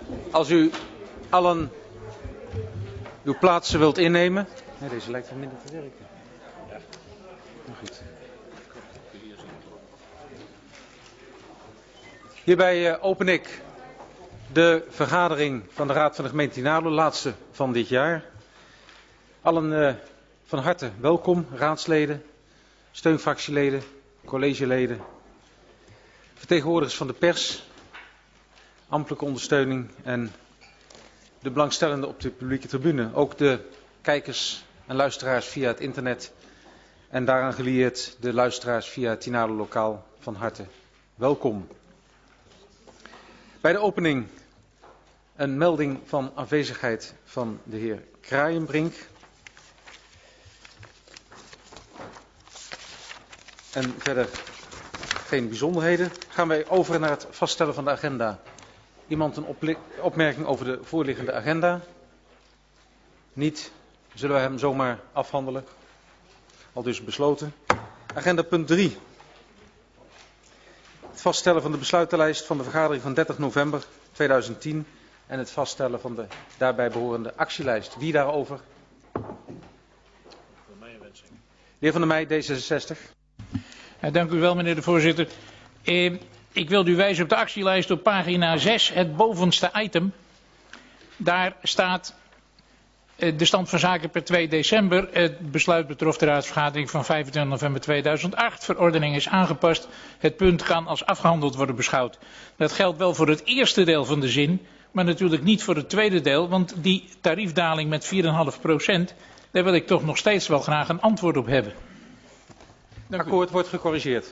Als u allen uw plaatsen wilt innemen. Nee, deze lijkt wel minder te werken. Maar goed. Hierbij open ik de vergadering van de Raad van de Gemeente Tinalo, laatste van dit jaar. Allen van harte welkom, raadsleden, steunfractieleden, collegeleden, vertegenwoordigers van de pers, ambtelijke ondersteuning en de belangstellenden op de publieke tribune. Ook de kijkers en luisteraars via het internet en daaraan gelieerd de luisteraars via het Tinalo Lokaal van harte welkom. Bij de opening een melding van afwezigheid van de heer Kraaienbrink. En verder geen bijzonderheden. Gaan wij over naar het vaststellen van de agenda. Iemand een opmerking over de voorliggende agenda? Niet. Zullen wij hem zomaar afhandelen? Al dus besloten. Agenda punt 3. Het vaststellen van de besluitenlijst van de vergadering van 30 november 2010 en het vaststellen van de daarbij behorende actielijst. Wie daarover? De heer Van der Meij, D66. Dank u wel, meneer de voorzitter. Ik wil u wijzen op de actielijst op pagina 6, het bovenste item. Daar staat de stand van zaken per 2 december. Het besluit betrof de raadsvergadering van 25 november 2008. Verordening is aangepast. Het punt kan als afgehandeld worden beschouwd. Dat geldt wel voor het eerste deel van de zin, maar natuurlijk niet voor het tweede deel. Want die tariefdaling met 4,5%, daar wil ik toch nog steeds wel graag een antwoord op hebben. Akkoord wordt gecorrigeerd.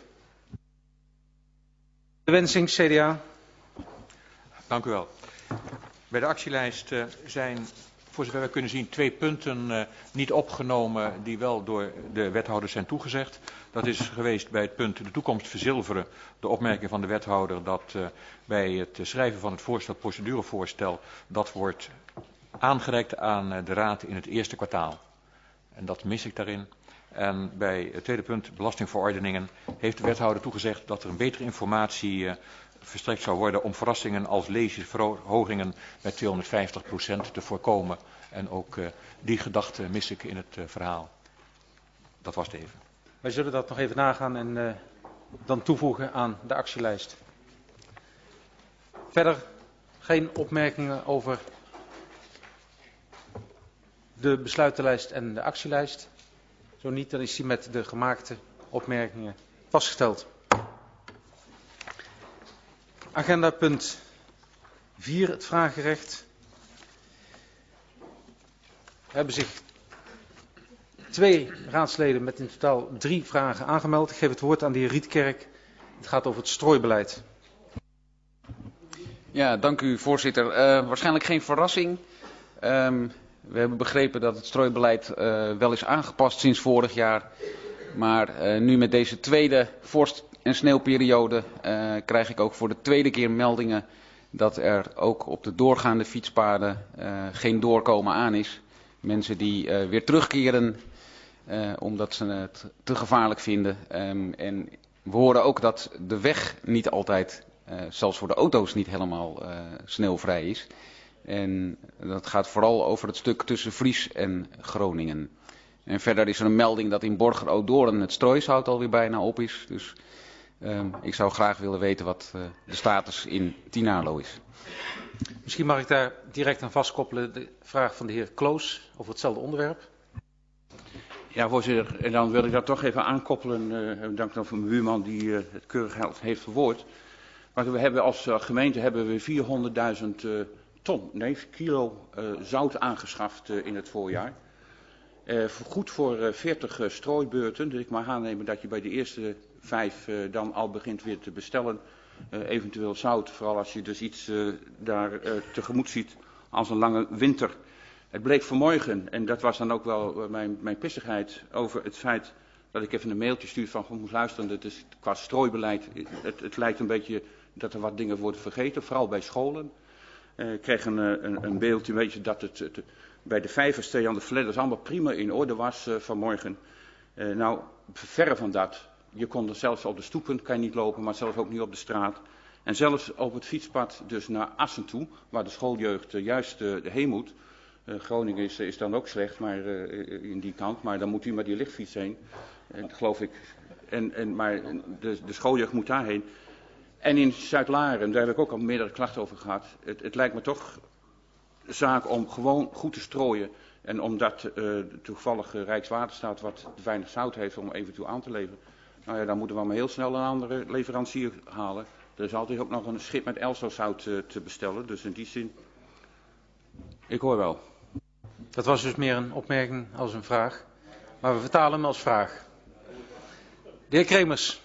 De wensing CDA. Dank u wel. Bij de actielijst zijn, voor zover we kunnen zien, 2 punten niet opgenomen die wel door de wethouders zijn toegezegd. Dat is geweest bij het punt de toekomst verzilveren. De opmerking van de wethouder dat bij het schrijven van het procedurevoorstel dat wordt aangereikt aan de raad in het eerste kwartaal. En dat mis ik daarin. En bij het tweede punt, belastingverordeningen, heeft de wethouder toegezegd dat er een betere informatie verstrekt zou worden om verrassingen als leesverhogingen met 250% te voorkomen. En ook die gedachte mis ik in het verhaal. Dat was het even. Wij zullen dat nog even nagaan en dan toevoegen aan de actielijst. Verder geen opmerkingen over de besluitenlijst en de actielijst. Zo niet, dan is die met de gemaakte opmerkingen vastgesteld. Agenda punt 4, het vragenrecht. Er hebben zich 2 raadsleden met in totaal 3 vragen aangemeld. Ik geef het woord aan de heer Rietkerk. Het gaat over het strooibeleid. Ja, dank u voorzitter. Waarschijnlijk geen verrassing. We hebben begrepen dat het strooibeleid wel is aangepast sinds vorig jaar. Maar nu met deze tweede vorst- en sneeuwperiode krijg ik ook voor de tweede keer meldingen dat er ook op de doorgaande fietspaden geen doorkomen aan is. Mensen die weer terugkeren omdat ze het te gevaarlijk vinden. En we horen ook dat de weg niet altijd, zelfs voor de auto's, niet helemaal sneeuwvrij is. En dat gaat vooral over het stuk tussen Fries en Groningen. En verder is er een melding dat in Borger-Odoorn het strooisout alweer bijna op is. Dus ik zou graag willen weten wat de status in Tinalo is. Misschien mag ik daar direct aan vastkoppelen de vraag van de heer Kloos over hetzelfde onderwerp. Ja, voorzitter, en dan wil ik dat toch even aankoppelen. Dank dan voor mijn buurman die het keurig heeft verwoord. Maar we hebben als gemeente hebben we 400.000 kilo zout aangeschaft in het voorjaar. Goed voor 40 strooibeurten. Dus ik mag aannemen dat je bij de eerste 5 dan al begint weer te bestellen. Eventueel zout, vooral als je dus iets daar tegemoet ziet als een lange winter. Het bleek vanmorgen, en dat was dan ook wel mijn pissigheid over het feit dat ik even een mailtje stuur van moet luisteren. Het is qua strooibeleid, het lijkt een beetje dat er wat dingen worden vergeten, vooral bij scholen. Ik kreeg een beeldje, weet je, dat het bij de vijvers aan de Fledders allemaal prima in orde was vanmorgen. Nou, verre van dat. Je kon er zelfs op de stoepen kan je niet lopen, maar zelfs ook niet op de straat. En zelfs op het fietspad dus naar Assen toe, waar de schooljeugd juist heen moet. Groningen is dan ook slecht, maar in die kant, maar dan moet u met die lichtfiets heen, geloof ik. Maar de schooljeugd moet daarheen. En in Zuid-Laren, daar heb ik ook al meerdere klachten over gehad. Het lijkt me toch zaak om gewoon goed te strooien. En omdat toevallig Rijkswaterstaat wat weinig zout heeft om eventueel aan te leveren. Nou ja, dan moeten we maar heel snel een andere leverancier halen. Er is altijd ook nog een schip met Elso-zout te bestellen. Dus in die zin, ik hoor wel. Dat was dus meer een opmerking als een vraag. Maar we vertalen hem als vraag. De heer Kremers.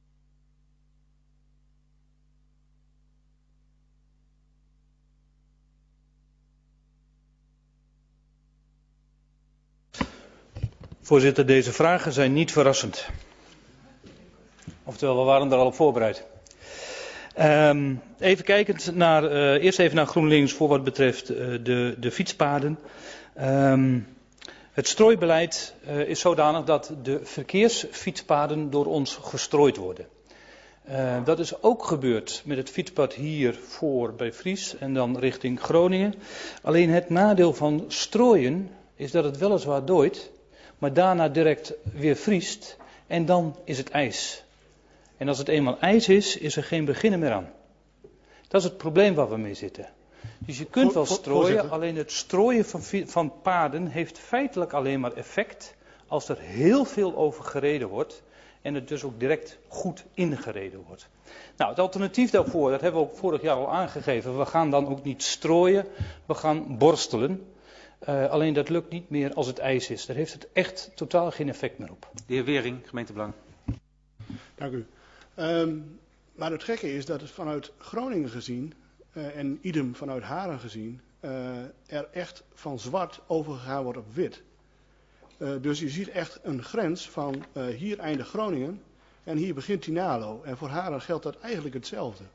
Voorzitter, deze vragen zijn niet verrassend. Oftewel, we waren er al op voorbereid. Even kijkend naar, eerst even naar GroenLinks voor wat betreft de fietspaden. Het strooibeleid is zodanig dat de verkeersfietspaden door ons gestrooid worden. Dat is ook gebeurd met het fietspad hier voor bij Fries en dan richting Groningen. Alleen het nadeel van strooien is dat het weliswaar dooit, maar daarna direct weer vriest en dan is het ijs. En als het eenmaal ijs is er geen beginnen meer aan. Dat is het probleem waar we mee zitten. Dus je kunt wel strooien, alleen het strooien van paden heeft feitelijk alleen maar effect als er heel veel over gereden wordt en het dus ook direct goed ingereden wordt. Nou, het alternatief daarvoor, dat hebben we ook vorig jaar al aangegeven, we gaan dan ook niet strooien, we gaan borstelen. Alleen dat lukt niet meer als het ijs is. Daar heeft het echt totaal geen effect meer op. De heer Wering, gemeentebelang. Dank u. Maar het gekke is dat het vanuit Groningen gezien en idem vanuit Haren gezien er echt van zwart overgegaan wordt op wit. Dus je ziet echt een grens van hier eindigt Groningen en hier begint Tinalo. En voor Haren geldt dat eigenlijk hetzelfde.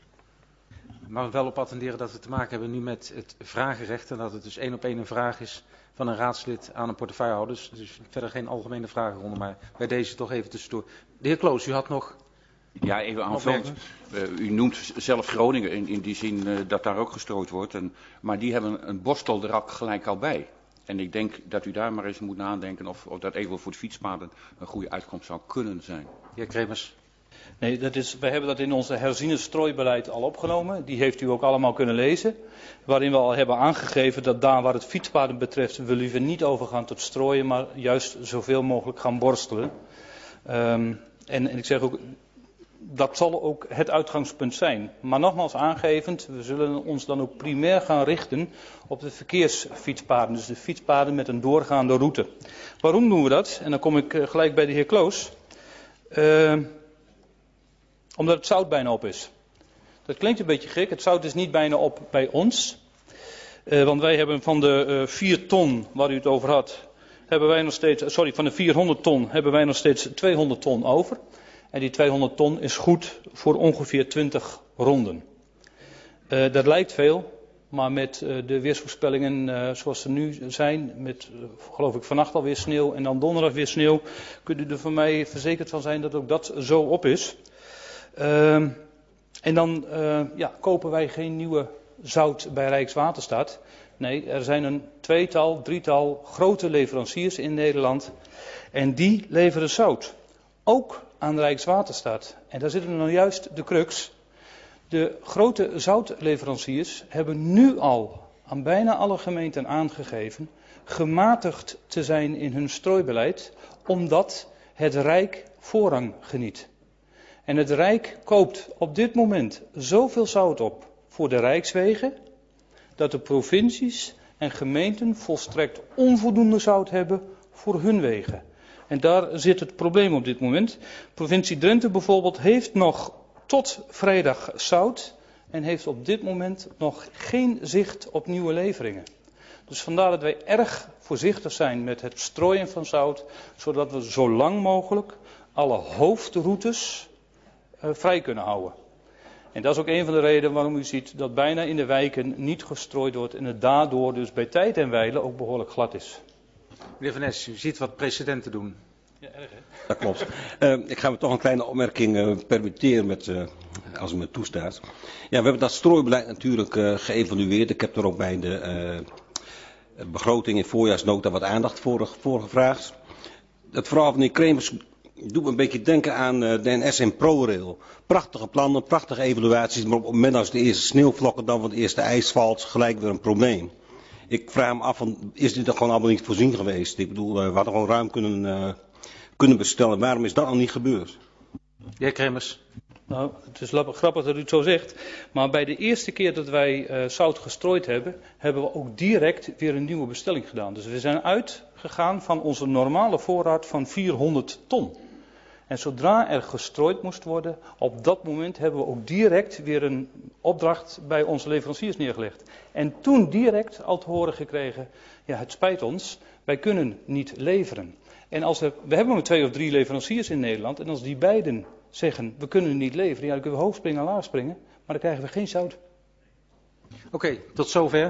Maar we wel op attenderen dat we te maken hebben nu met het vragenrecht en dat het dus 1 op 1 een vraag is van een raadslid aan een portefeuillehouder. Dus verder geen algemene vragenronde, maar bij deze toch even tussendoor. De heer Kloos, u had nog... Ja, even aanvullend. U noemt zelf Groningen in die zin dat daar ook gestrooid wordt. Maar die hebben een borstel er ook gelijk al bij. En ik denk dat u daar maar eens moet nadenken of dat eventueel voor de fietspaden een goede uitkomst zou kunnen zijn. De heer Kremers. Nee, wij hebben dat in onze herziene strooibeleid al opgenomen. Die heeft u ook allemaal kunnen lezen. Waarin we al hebben aangegeven dat daar waar het fietspaden betreft we liever niet overgaan tot strooien, maar juist zoveel mogelijk gaan borstelen. En ik zeg ook, dat zal ook het uitgangspunt zijn. Maar nogmaals aangevend, we zullen ons dan ook primair gaan richten op de verkeersfietspaden. Dus de fietspaden met een doorgaande route. Waarom doen we dat? En dan kom ik gelijk bij de heer Kloos. Omdat het zout bijna op is. Dat klinkt een beetje gek. Het zout is niet bijna op bij ons. Want wij hebben van de 4 ton waar u het over had, hebben wij nog steeds, van de 400 ton hebben wij nog steeds 200 ton over. En die 200 ton is goed voor ongeveer 20 ronden. Dat lijkt veel, maar met de weersvoorspellingen zoals ze nu zijn, met geloof ik vannacht alweer sneeuw en dan donderdag weer sneeuw, kunt u er van mij verzekerd van zijn dat ook dat zo op is. En dan kopen wij geen nieuwe zout bij Rijkswaterstaat. Nee, er zijn een 2-tal, 3-tal grote leveranciers in Nederland. En die leveren zout. Ook aan Rijkswaterstaat. En daar zit nou juist de crux. De grote zoutleveranciers hebben nu al aan bijna alle gemeenten aangegeven gematigd te zijn in hun strooibeleid, omdat het Rijk voorrang geniet. En het Rijk koopt op dit moment zoveel zout op voor de rijkswegen, dat de provincies en gemeenten volstrekt onvoldoende zout hebben voor hun wegen. En daar zit het probleem op dit moment. Provincie Drenthe bijvoorbeeld heeft nog tot vrijdag zout en heeft op dit moment nog geen zicht op nieuwe leveringen. Dus vandaar dat wij erg voorzichtig zijn met het strooien van zout, zodat we zo lang mogelijk alle hoofdroutes vrij kunnen houden. En dat is ook een van de redenen waarom u ziet dat bijna in de wijken niet gestrooid wordt en het daardoor dus bij tijd en wijle ook behoorlijk glad is. Meneer Van Ness, u ziet wat precedenten doen. Ja, erg hè? Dat klopt. Ik ga me toch een kleine opmerking permitteren met als u me toestaat. Ja, we hebben dat strooibeleid natuurlijk geëvalueerd. Ik heb er ook bij de begroting in voorjaarsnota wat aandacht voor gevraagd. Het verhaal van de heer Kremers doet me een beetje denken aan de NS en ProRail. Prachtige plannen, prachtige evaluaties, maar op het moment als de eerste sneeuwvlokken dan van het eerste ijs valt, gelijk weer een probleem. Ik vraag me af, is dit er gewoon allemaal niet voorzien geweest? Ik bedoel, we hadden gewoon ruim kunnen bestellen. Waarom is dat al niet gebeurd? De heer Kremers. Nou, het is grappig dat u het zo zegt. Maar bij de eerste keer dat wij zout gestrooid hebben, hebben we ook direct weer een nieuwe bestelling gedaan. Dus we zijn uitgegaan van onze normale voorraad van 400 ton. En zodra er gestrooid moest worden, op dat moment hebben we ook direct weer een opdracht bij onze leveranciers neergelegd. En toen direct al te horen gekregen, ja, het spijt ons, wij kunnen niet leveren. En we hebben maar 2 of 3 leveranciers in Nederland, en als die beiden zeggen, we kunnen niet leveren, ja, dan kunnen we hoog springen en laag springen, maar dan krijgen we geen zout. Oké, tot zover.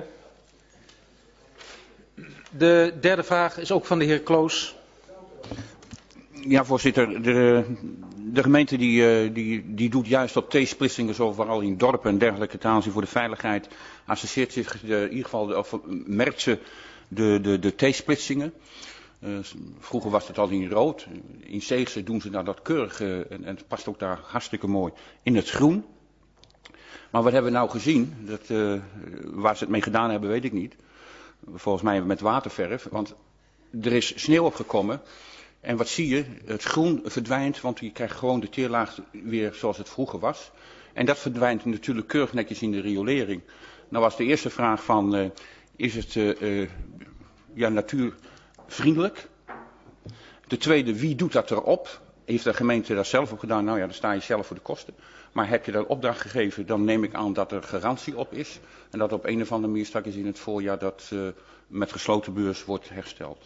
De derde vraag is ook van de heer Kloos. Ja, voorzitter. De gemeente die doet juist op T-splitsingen, zo vooral in dorpen en dergelijke, ten aanzien voor de veiligheid, associeert zich in ieder geval, merkt ze de T-splitsingen. Vroeger was het al in rood. In Zeegse doen ze dat keurig, en het past ook daar hartstikke mooi, in het groen. Maar wat hebben we nou gezien? Waar ze het mee gedaan hebben, weet ik niet. Volgens mij met waterverf, want er is sneeuw opgekomen. En wat zie je? Het groen verdwijnt, want je krijgt gewoon de teerlaag weer zoals het vroeger was. En dat verdwijnt natuurlijk keurig netjes in de riolering. Nou was de eerste vraag van, is het natuurvriendelijk? De tweede, wie doet dat erop? Heeft de gemeente dat zelf op gedaan? Nou ja, dan sta je zelf voor de kosten. Maar heb je dat opdracht gegeven, dan neem ik aan dat er garantie op is. En dat op een of andere manier straks in het voorjaar dat met gesloten beurs wordt hersteld.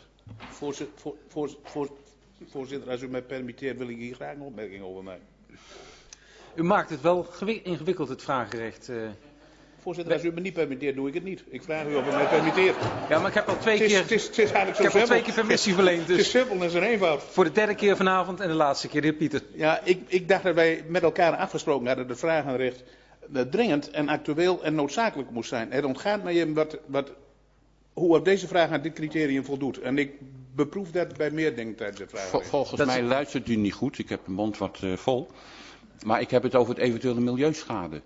Voorzitter, als u mij permitteert, wil ik hier graag een opmerking over maken. U maakt het wel ingewikkeld, het vragenrecht. Voorzitter, als u me niet permitteert, doe ik het niet. Ik vraag u of u mij permitteert. Ja, maar ik heb al twee keer permissie verleend. Dus het is simpel en zo eenvoud. Voor de derde keer vanavond en de laatste keer, de heer Pieter. Ja, ik dacht dat wij met elkaar afgesproken hadden dat het vragenrecht dringend en actueel en noodzakelijk moest zijn. Het ontgaat mij even hoe op deze vraag aan dit criterium voldoet. En ik beproef dat bij meer dingen tijdens het vragenrecht. Volgens mij luistert u niet goed. Ik heb de mond wat vol. Maar ik heb het over het eventuele milieuschade.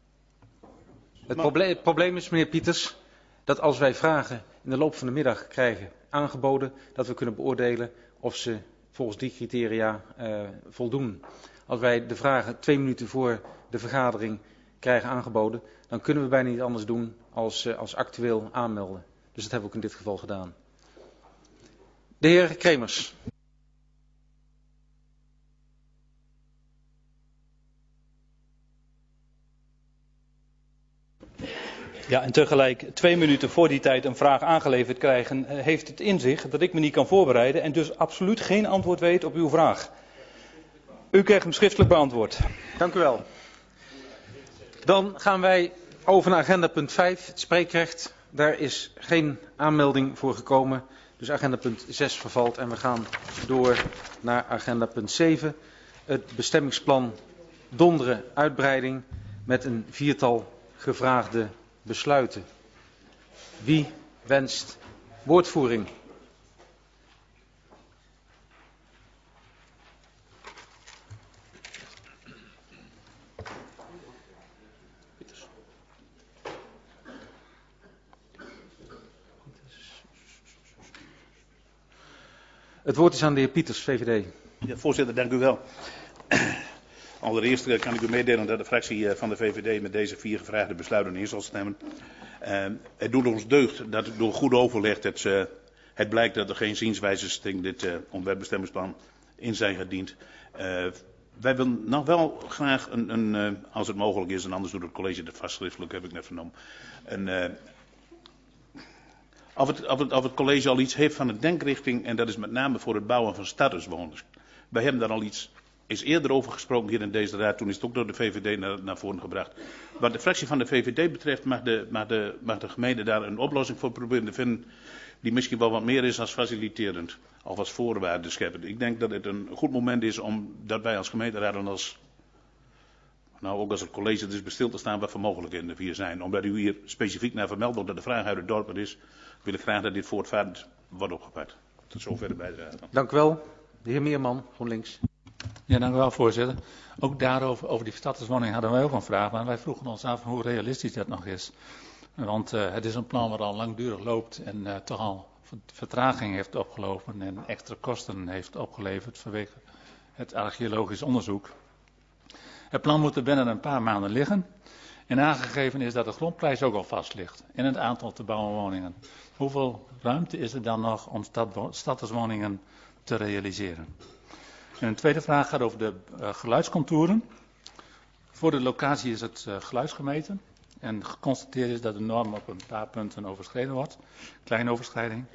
Het probleem is, meneer Pieters, dat als wij vragen in de loop van de middag krijgen aangeboden, dat we kunnen beoordelen of ze volgens die criteria voldoen. Als wij de vragen 2 minuten voor de vergadering krijgen aangeboden, dan kunnen we bijna niet anders doen als actueel aanmelden. Dus dat hebben we ook in dit geval gedaan. De heer Kremers. Ja, en tegelijk 2 minuten voor die tijd een vraag aangeleverd krijgen, heeft het in zich dat ik me niet kan voorbereiden en dus absoluut geen antwoord weet op uw vraag. U krijgt hem schriftelijk beantwoord. Dank u wel. Dan gaan wij over naar agenda punt 5, het spreekrecht. Daar is geen aanmelding voor gekomen, dus agenda punt 6 vervalt en we gaan door naar agenda punt 7. Het bestemmingsplan Donderen uitbreiding met een 4-tal gevraagde besluiten. Wie wenst woordvoering? Het woord is aan de heer Pieters, VVD. Ja, voorzitter, dank u wel. Allereerst kan ik u meedelen dat de fractie van de VVD met deze 4 gevraagde besluiten in zal stemmen. Het doet ons deugd dat door goed overleg het blijkt dat er geen zienswijzes tegen dit ontwerpbestemmingsplan in zijn gediend. Wij willen nog wel graag als het mogelijk is, en anders doet het college dat vastschriftelijk, heb ik net vernomen. Of het college al iets heeft van een denkrichting, en dat is met name voor het bouwen van statuswoners. Wij hebben daar al is eerder over gesproken hier in deze raad, toen is het ook door de VVD naar voren gebracht. Wat de fractie van de VVD betreft mag de gemeente daar een oplossing voor proberen te vinden, die misschien wel wat meer is als faciliterend, of als voorwaarde scheppend. Ik denk dat het een goed moment is dat wij als gemeenteraad en als Nou, ook als het college dus bij stil te staan wat voor mogelijkheden er hier zijn. Omdat u hier specifiek naar vermeldt wordt dat de vraag uit het dorp is, wil ik graag dat dit voortvarend wordt opgepakt. Tot zover de bijdrage. Dank u wel. De heer Meerman, GroenLinks. Ja, dank u wel, voorzitter. Ook daarover, over die statuswoning hadden wij ook een vraag, maar wij vroegen ons af hoe realistisch dat nog is. Want het is een plan wat al langdurig loopt en toch al vertraging heeft opgelopen en extra kosten heeft opgeleverd vanwege het archeologisch onderzoek. Het plan moet er binnen een paar maanden liggen en aangegeven is dat de grondprijs ook al vast ligt en het aantal te bouwen woningen. Hoeveel ruimte is er dan nog om statuswoningen te realiseren? En een tweede vraag gaat over de geluidscontouren. Voor de locatie is het geluid gemeten en geconstateerd is dat de norm op een paar punten overschreden wordt. Kleine overschrijding.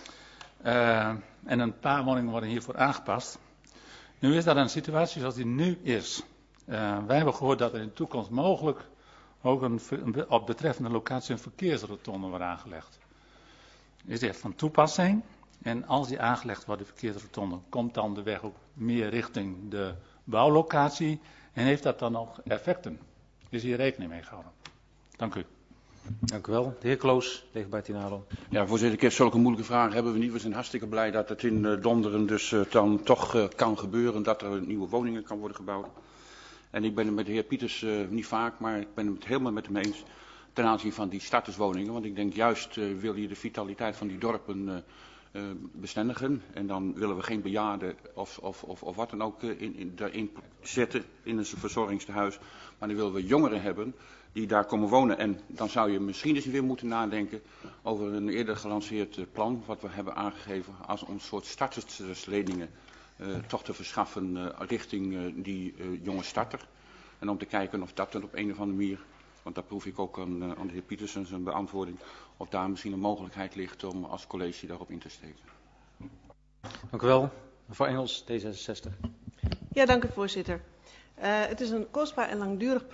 En een paar woningen worden hiervoor aangepast. Nu is dat een situatie zoals die nu is. Wij hebben gehoord dat er in de toekomst mogelijk ook op betreffende locatie een verkeersrotonde wordt aangelegd. Is dit van toepassing? En als die aangelegd wordt, de verkeersrotonde, komt dan de weg ook meer richting de bouwlocatie? En heeft dat dan nog effecten? Is hier rekening mee gehouden? Dank u. Dank u wel. De heer Kloos, Leefbaar Tinalo. Ja, voorzitter, zulke moeilijke vragen hebben we niet. We zijn hartstikke blij dat het in Donderen dus dan toch kan gebeuren dat er nieuwe woningen kan worden gebouwd. En ik ben het met de heer Pieters niet vaak, maar ik ben het helemaal met hem eens ten aanzien van die statuswoningen. Want ik denk juist wil je de vitaliteit van die dorpen bestendigen. En dan willen we geen bejaarden of wat dan ook daarin zetten in een verzorgingstehuis. Maar dan willen we jongeren hebben die daar komen wonen. En dan zou je misschien eens weer moeten nadenken over een eerder gelanceerd plan. Wat we hebben aangegeven als een soort startersleningen toch te verschaffen richting die jonge starter. En om te kijken of dat dan op een of andere manier, want daar proef ik ook aan de heer Pietersen zijn beantwoording, of daar misschien een mogelijkheid ligt om als college daarop in te steken. Dank u wel. Mevrouw Engels, D66. Ja, dank u voorzitter. Het is een kostbaar en langdurig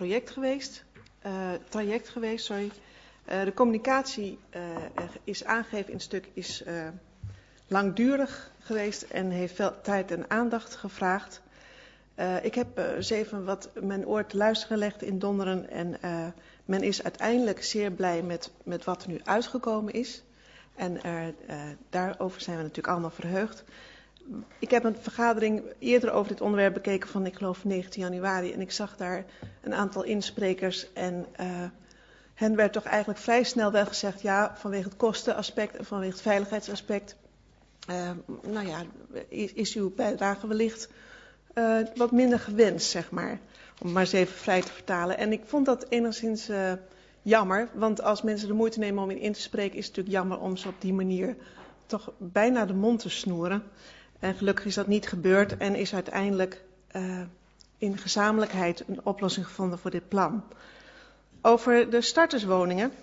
traject geweest. De communicatie is aangegeven in het stuk is langdurig geweest en heeft veel tijd en aandacht gevraagd. Ik heb eens even wat mijn oor te luisteren gelegd in Donderen en men is uiteindelijk zeer blij met wat er nu uitgekomen is. En daarover zijn we natuurlijk allemaal verheugd. Ik heb een vergadering eerder over dit onderwerp bekeken van, ik geloof, 19 januari. En ik zag daar een aantal insprekers en hen werd toch eigenlijk vrij snel wel gezegd, ja, vanwege het kostenaspect en vanwege het veiligheidsaspect, is uw bijdrage wellicht wat minder gewenst, zeg maar. Om het maar eens even vrij te vertalen. En ik vond dat enigszins jammer, want als mensen de moeite nemen om in te spreken, is het natuurlijk jammer om ze op die manier toch bijna de mond te snoeren. En gelukkig is dat niet gebeurd en is uiteindelijk in gezamenlijkheid een oplossing gevonden voor dit plan. Over de starterswoningen.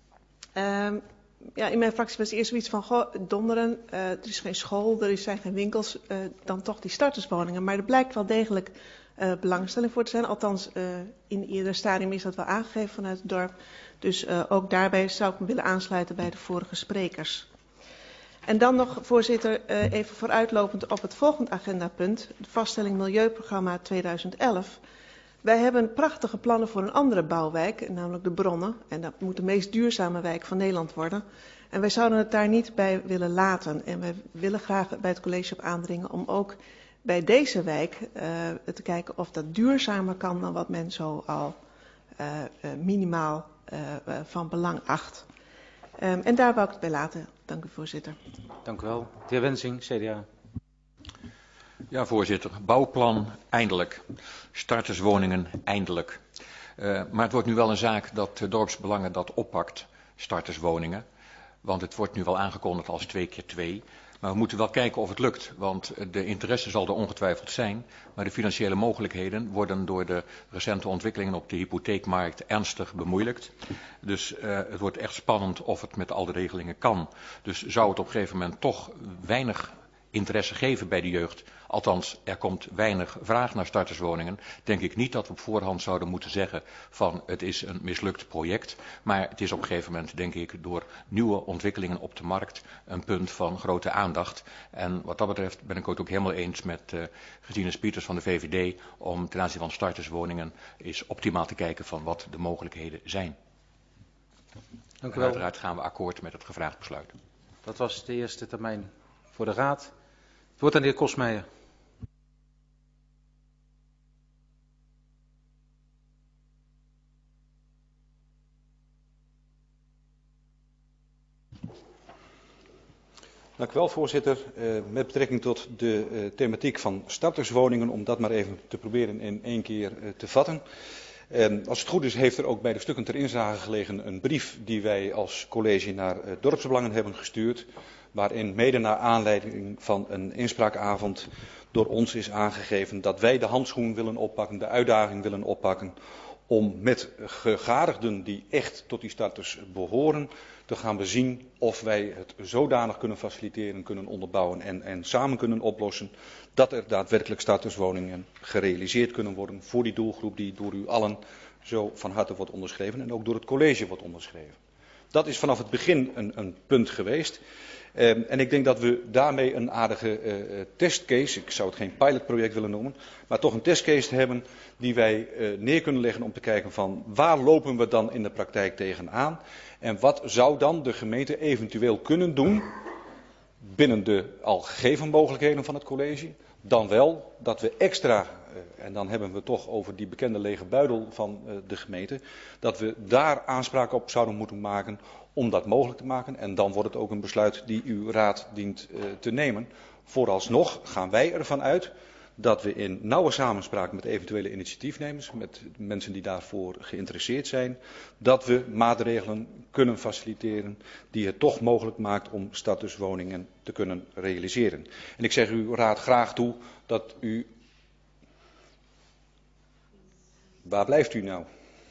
In mijn fractie was eerst zoiets van, Donderen, er is geen school, er zijn geen winkels, dan toch die starterswoningen. Maar er blijkt wel degelijk belangstelling voor te zijn. Althans, in een eerder stadium is dat wel aangegeven vanuit het dorp. Dus ook daarbij zou ik me willen aansluiten bij de vorige sprekers. En dan nog, voorzitter, even vooruitlopend op het volgende agendapunt, de vaststelling Milieuprogramma 2011. Wij hebben prachtige plannen voor een andere bouwwijk, namelijk de Bronnen. En dat moet de meest duurzame wijk van Nederland worden. En wij zouden het daar niet bij willen laten. En wij willen graag bij het college op aandringen om ook bij deze wijk te kijken of dat duurzamer kan dan wat men zo al minimaal van belang acht. En daar wou ik het bij laten. Dank u, voorzitter. Dank u wel. De heer Wensing, CDA. Ja, voorzitter. Bouwplan, eindelijk. Starterswoningen, eindelijk. Maar het wordt nu wel een zaak dat de dorpsbelangen dat oppakt, starterswoningen. Want het wordt nu wel aangekondigd als 2x2. Maar we moeten wel kijken of het lukt, want de interesse zal er ongetwijfeld zijn. Maar de financiële mogelijkheden worden door de recente ontwikkelingen op de hypotheekmarkt ernstig bemoeilijkt. Dus het wordt echt spannend of het met al de regelingen kan. Dus zou het op een gegeven moment toch weinig interesse geven bij de jeugd. Althans, er komt weinig vraag naar starterswoningen. Denk ik niet dat we op voorhand zouden moeten zeggen van het is een mislukt project. Maar het is op een gegeven moment, denk ik, door nieuwe ontwikkelingen op de markt een punt van grote aandacht. En wat dat betreft ben ik het ook helemaal eens met Gesine Spieters van de VVD om ten aanzien van starterswoningen eens optimaal te kijken van wat de mogelijkheden zijn. Dank u wel. Uiteraard gaan we akkoord met het gevraagd besluit. Dat was de eerste termijn voor de Raad. Het woord aan de heer Kosmeijer. Dank u wel, voorzitter. Met betrekking tot de thematiek van starterswoningen, om dat maar even te proberen in één keer te vatten. Als het goed is, heeft er ook bij de stukken ter inzage gelegen een brief die wij als college naar dorpsbelangen hebben gestuurd, waarin mede naar aanleiding van een inspraakavond door ons is aangegeven dat wij de handschoen willen oppakken, de uitdaging willen oppakken, om met gegadigden die echt tot die starters behoren, te gaan bezien of wij het zodanig kunnen faciliteren, kunnen onderbouwen en samen kunnen oplossen, dat er daadwerkelijk starterswoningen gerealiseerd kunnen worden voor die doelgroep die door u allen zo van harte wordt onderschreven en ook door het college wordt onderschreven. Dat is vanaf het begin een punt geweest. En ik denk dat we daarmee een aardige testcase, ik zou het geen pilotproject willen noemen, maar toch een testcase hebben die wij neer kunnen leggen om te kijken van waar lopen we dan in de praktijk tegenaan en wat zou dan de gemeente eventueel kunnen doen binnen de al gegeven mogelijkheden van het college, dan wel dat we extra, en dan hebben we het toch over die bekende lege buidel van de gemeente, dat we daar aanspraak op zouden moeten maken om dat mogelijk te maken. En dan wordt het ook een besluit die uw raad dient te nemen. Vooralsnog gaan wij ervan uit dat we in nauwe samenspraak met eventuele initiatiefnemers, met mensen die daarvoor geïnteresseerd zijn, dat we maatregelen kunnen faciliteren die het toch mogelijk maakt om starterswoningen te kunnen realiseren. En ik zeg uw raad graag toe dat u... Waar blijft u nou?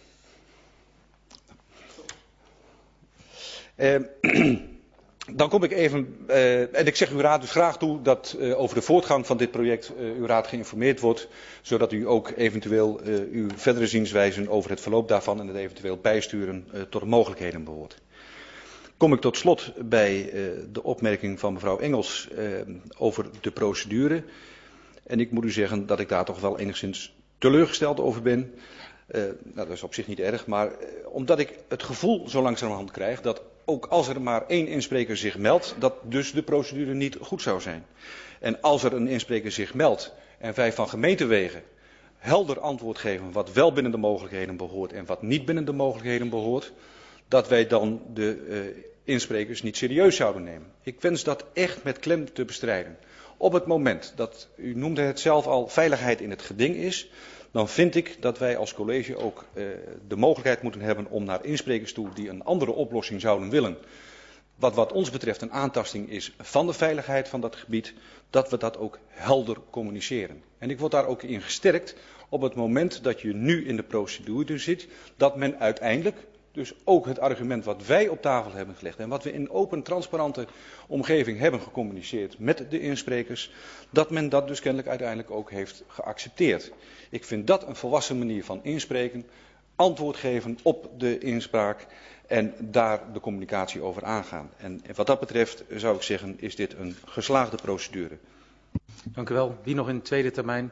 Dan kom ik even, en ik zeg uw raad dus graag toe dat over de voortgang van dit project uw raad geïnformeerd wordt, zodat u ook eventueel uw verdere zienswijzen over het verloop daarvan en het eventueel bijsturen tot de mogelijkheden behoort. Kom ik tot slot bij de opmerking van mevrouw Engels over de procedure. En ik moet u zeggen dat ik daar toch wel enigszins teleurgesteld over ben. Dat is op zich niet erg, maar omdat ik het gevoel zo langzamerhand krijg dat ook als er maar één inspreker zich meldt, dat dus de procedure niet goed zou zijn. En als er een inspreker zich meldt en wij van gemeentewegen helder antwoord geven wat wel binnen de mogelijkheden behoort en wat niet binnen de mogelijkheden behoort, dat wij dan de insprekers niet serieus zouden nemen. Ik wens dat echt met klem te bestrijden. Op het moment dat, u noemde het zelf al, veiligheid in het geding is, dan vind ik dat wij als college ook de mogelijkheid moeten hebben om naar insprekers toe die een andere oplossing zouden willen, wat ons betreft een aantasting is van de veiligheid van dat gebied, dat we dat ook helder communiceren. En ik word daar ook in gesterkt op het moment dat je nu in de procedure zit, dat men uiteindelijk dus ook het argument wat wij op tafel hebben gelegd en wat we in open, transparante omgeving hebben gecommuniceerd met de insprekers, dat men dat dus kennelijk uiteindelijk ook heeft geaccepteerd. Ik vind dat een volwassen manier van inspreken, antwoord geven op de inspraak en daar de communicatie over aangaan. En wat dat betreft zou ik zeggen, is dit een geslaagde procedure. Dank u wel. Wie nog in de tweede termijn?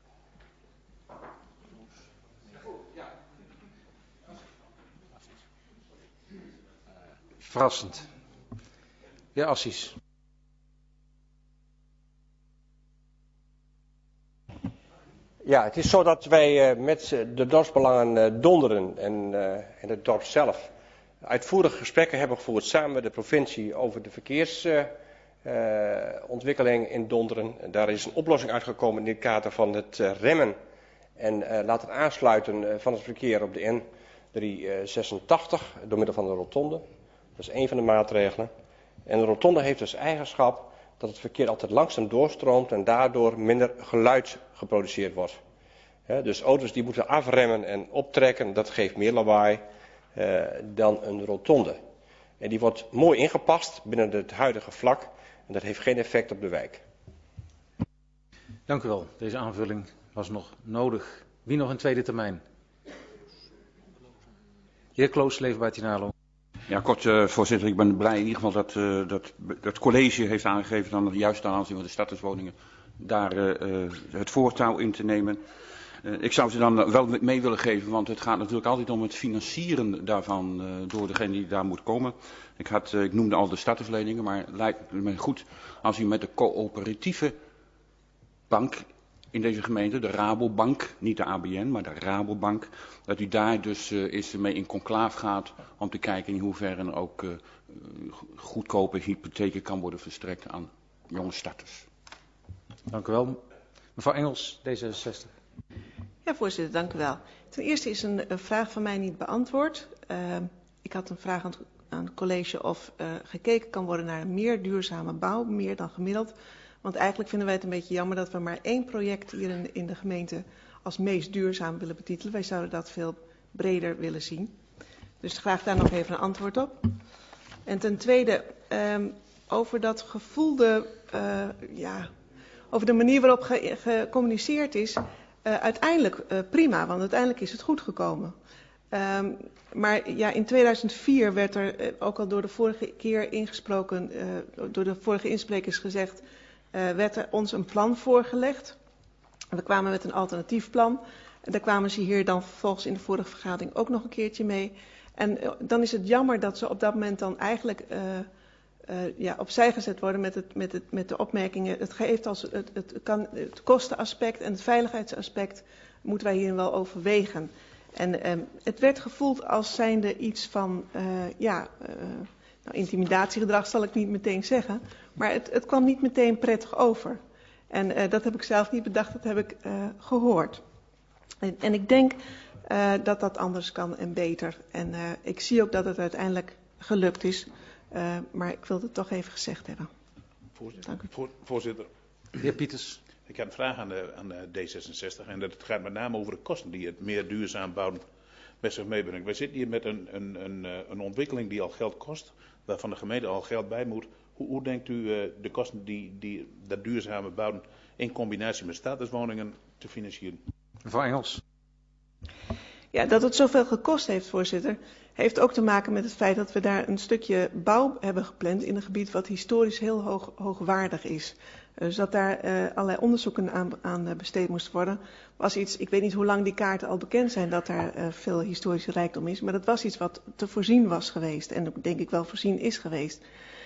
Verrassend. Ja, Assis. Ja, het is zo dat wij met de dorpsbelangen Donderen en het dorp zelf uitvoerige gesprekken hebben gevoerd samen met de provincie over de verkeersontwikkeling in Donderen. Daar is een oplossing uitgekomen in het kader van het remmen en laten aansluiten van het verkeer op de N386 door middel van de rotonde. Dat is één van de maatregelen. En de rotonde heeft dus eigenschap dat het verkeer altijd langzaam doorstroomt en daardoor minder geluid geproduceerd wordt. Dus auto's die moeten afremmen en optrekken, dat geeft meer lawaai dan een rotonde. En die wordt mooi ingepast binnen het huidige vlak en dat heeft geen effect op de wijk. Dank u wel. Deze aanvulling was nog nodig. Wie nog een tweede termijn? Heer Kloos, Leefbaar Tinalo. Ja, kort voorzitter. Ik ben blij in ieder geval dat het college heeft aangegeven dan juist ten aanzien van de statuswoningen daar het voortouw in te nemen. Ik zou ze dan wel mee willen geven, want het gaat natuurlijk altijd om het financieren daarvan door degene die daar moet komen. Ik noemde al de statusleningen, maar het lijkt me goed als u met de coöperatieve bank in deze gemeente, de Rabobank, niet de ABN, maar de Rabobank, dat u daar dus eens mee in conclaaf gaat om te kijken in hoeverre ook goedkope hypotheken kan worden verstrekt aan jonge starters. Dank u wel. Mevrouw Engels, D66. Ja, voorzitter, dank u wel. Ten eerste is een vraag van mij niet beantwoord. Ik had een vraag aan het college of gekeken kan worden naar meer duurzame bouw, meer dan gemiddeld. Want eigenlijk vinden wij het een beetje jammer dat we maar 1 project hier in de gemeente als meest duurzaam willen betitelen. Wij zouden dat veel breder willen zien. Dus graag daar nog even een antwoord op. En ten tweede, over dat gevoelde, over de manier waarop gecommuniceerd is, uiteindelijk prima, want uiteindelijk is het goed gekomen. Maar ja, in 2004 werd er ook al door de vorige keer ingesproken, door de vorige insprekers gezegd, werd er ons een plan voorgelegd. We kwamen met een alternatief plan. En daar kwamen ze hier dan vervolgens in de vorige vergadering ook nog een keertje mee. En dan is het jammer dat ze op dat moment dan eigenlijk opzij gezet worden met de opmerkingen. Het geeft als het kostenaspect en het veiligheidsaspect moeten wij hier wel overwegen. En het werd gevoeld als zijnde iets van intimidatiegedrag zal ik niet meteen zeggen, maar het kwam niet meteen prettig over. En dat heb ik zelf niet bedacht, dat heb ik gehoord. En ik denk dat dat anders kan en beter. En ik zie ook dat het uiteindelijk gelukt is, maar ik wilde het toch even gezegd hebben. Voorzitter. De heer Pieters. Ik heb een vraag aan de D66 en dat gaat met name over de kosten die het meer duurzaam bouwen met zich meebrengt. Wij zitten hier met een ontwikkeling die al geld kost, waarvan de gemeente al geld bij moet. Hoe denkt u de kosten die dat duurzame bouwen in combinatie met statuswoningen te financieren? Mevrouw Engels. Ja, dat het zoveel gekost heeft, voorzitter, heeft ook te maken met het feit dat we daar een stukje bouw hebben gepland in een gebied wat historisch heel hoogwaardig is. Dus dat daar allerlei onderzoeken aan besteed moest worden, was iets, ik weet niet hoe lang die kaarten al bekend zijn dat daar veel historische rijkdom is, maar dat was iets wat te voorzien was geweest en denk ik wel voorzien is geweest.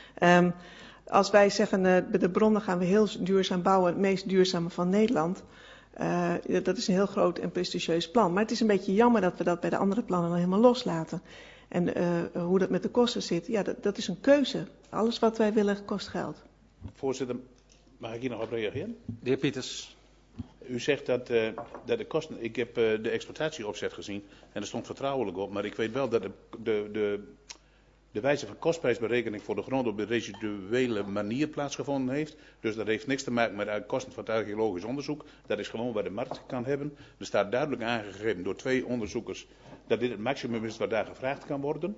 Als wij zeggen, de bronnen gaan we heel duurzaam bouwen, het meest duurzame van Nederland, dat is een heel groot en prestigieus plan. Maar het is een beetje jammer dat we dat bij de andere plannen dan helemaal loslaten. En hoe dat met de kosten zit, ja, dat is een keuze. Alles wat wij willen kost geld. Voorzitter, mag ik hier nog op reageren? De heer Pieters. U zegt dat de kosten, ik heb de exploitatieopzet gezien en er stond vertrouwelijk op, maar ik weet wel dat de wijze van kostprijsberekening voor de grond op de residuele manier plaatsgevonden heeft. Dus dat heeft niks te maken met de kosten van het archeologisch onderzoek. Dat is gewoon wat de markt kan hebben. Er staat duidelijk aangegeven door 2 onderzoekers dat dit het maximum is wat daar gevraagd kan worden.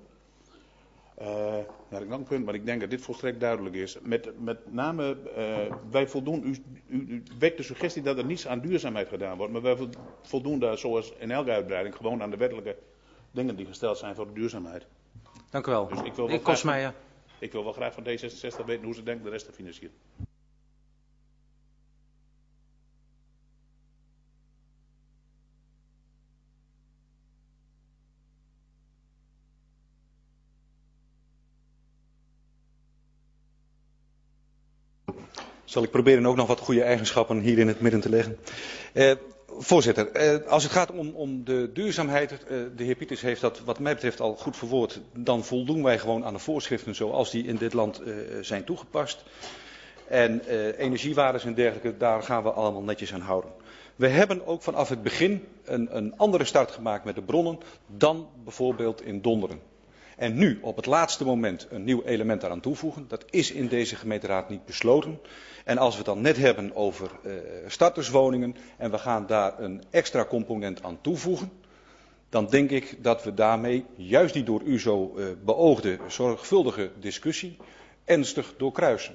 Dan heb ik nog een punt, maar ik denk dat dit volstrekt duidelijk is. Met name, wij voldoen, u wekt de suggestie dat er niets aan duurzaamheid gedaan wordt, maar wij voldoen daar zoals in elke uitbreiding gewoon aan de wettelijke dingen die gesteld zijn voor de duurzaamheid. Dank u wel. Dus ik wil wel graag van D66 weten hoe ze denken de rest te financieren. Zal ik proberen ook nog wat goede eigenschappen hier in het midden te leggen. Voorzitter, als het gaat om de duurzaamheid, de heer Pieters heeft dat wat mij betreft al goed verwoord, dan voldoen wij gewoon aan de voorschriften zoals die in dit land zijn toegepast. En energiewaardes en dergelijke, daar gaan we allemaal netjes aan houden. We hebben ook vanaf het begin een andere start gemaakt met de bronnen dan bijvoorbeeld in Donderen. En nu op het laatste moment een nieuw element daaraan toevoegen, dat is in deze gemeenteraad niet besloten. En als we het dan net hebben over starterswoningen en we gaan daar een extra component aan toevoegen, dan denk ik dat we daarmee juist die door u zo beoogde zorgvuldige discussie ernstig doorkruisen.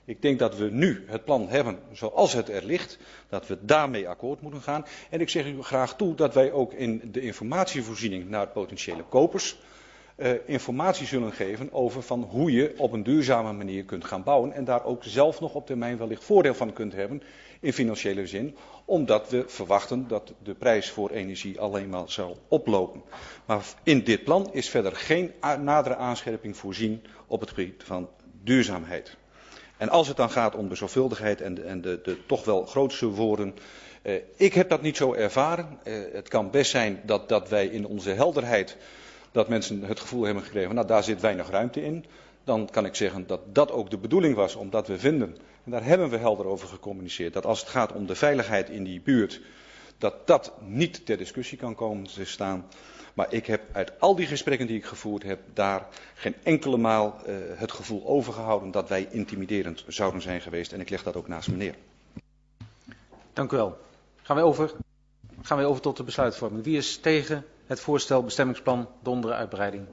Ik denk dat we nu het plan hebben zoals het er ligt, dat we daarmee akkoord moeten gaan. En ik zeg u graag toe dat wij ook in de informatievoorziening naar potentiële kopers informatie zullen geven over van hoe je op een duurzame manier kunt gaan bouwen en daar ook zelf nog op termijn wellicht voordeel van kunt hebben in financiële zin, omdat we verwachten dat de prijs voor energie alleen maar zal oplopen. Maar in dit plan is verder geen nadere aanscherping voorzien op het gebied van duurzaamheid. En als het dan gaat om de zorgvuldigheid en de toch wel grootste woorden, ik heb dat niet zo ervaren. Het kan best zijn dat wij in onze helderheid, dat mensen het gevoel hebben gekregen, nou daar zit weinig ruimte in. Dan kan ik zeggen dat dat ook de bedoeling was, omdat we vinden, en daar hebben we helder over gecommuniceerd, dat als het gaat om de veiligheid in die buurt, dat niet ter discussie kan komen te staan. Maar ik heb uit al die gesprekken die ik gevoerd heb, daar geen enkele maal het gevoel overgehouden dat wij intimiderend zouden zijn geweest. En ik leg dat ook naast me neer. Dank u wel. Gaan wij over tot de besluitvorming. Wie is tegen het voorstel bestemmingsplan Donderen uitbreiding?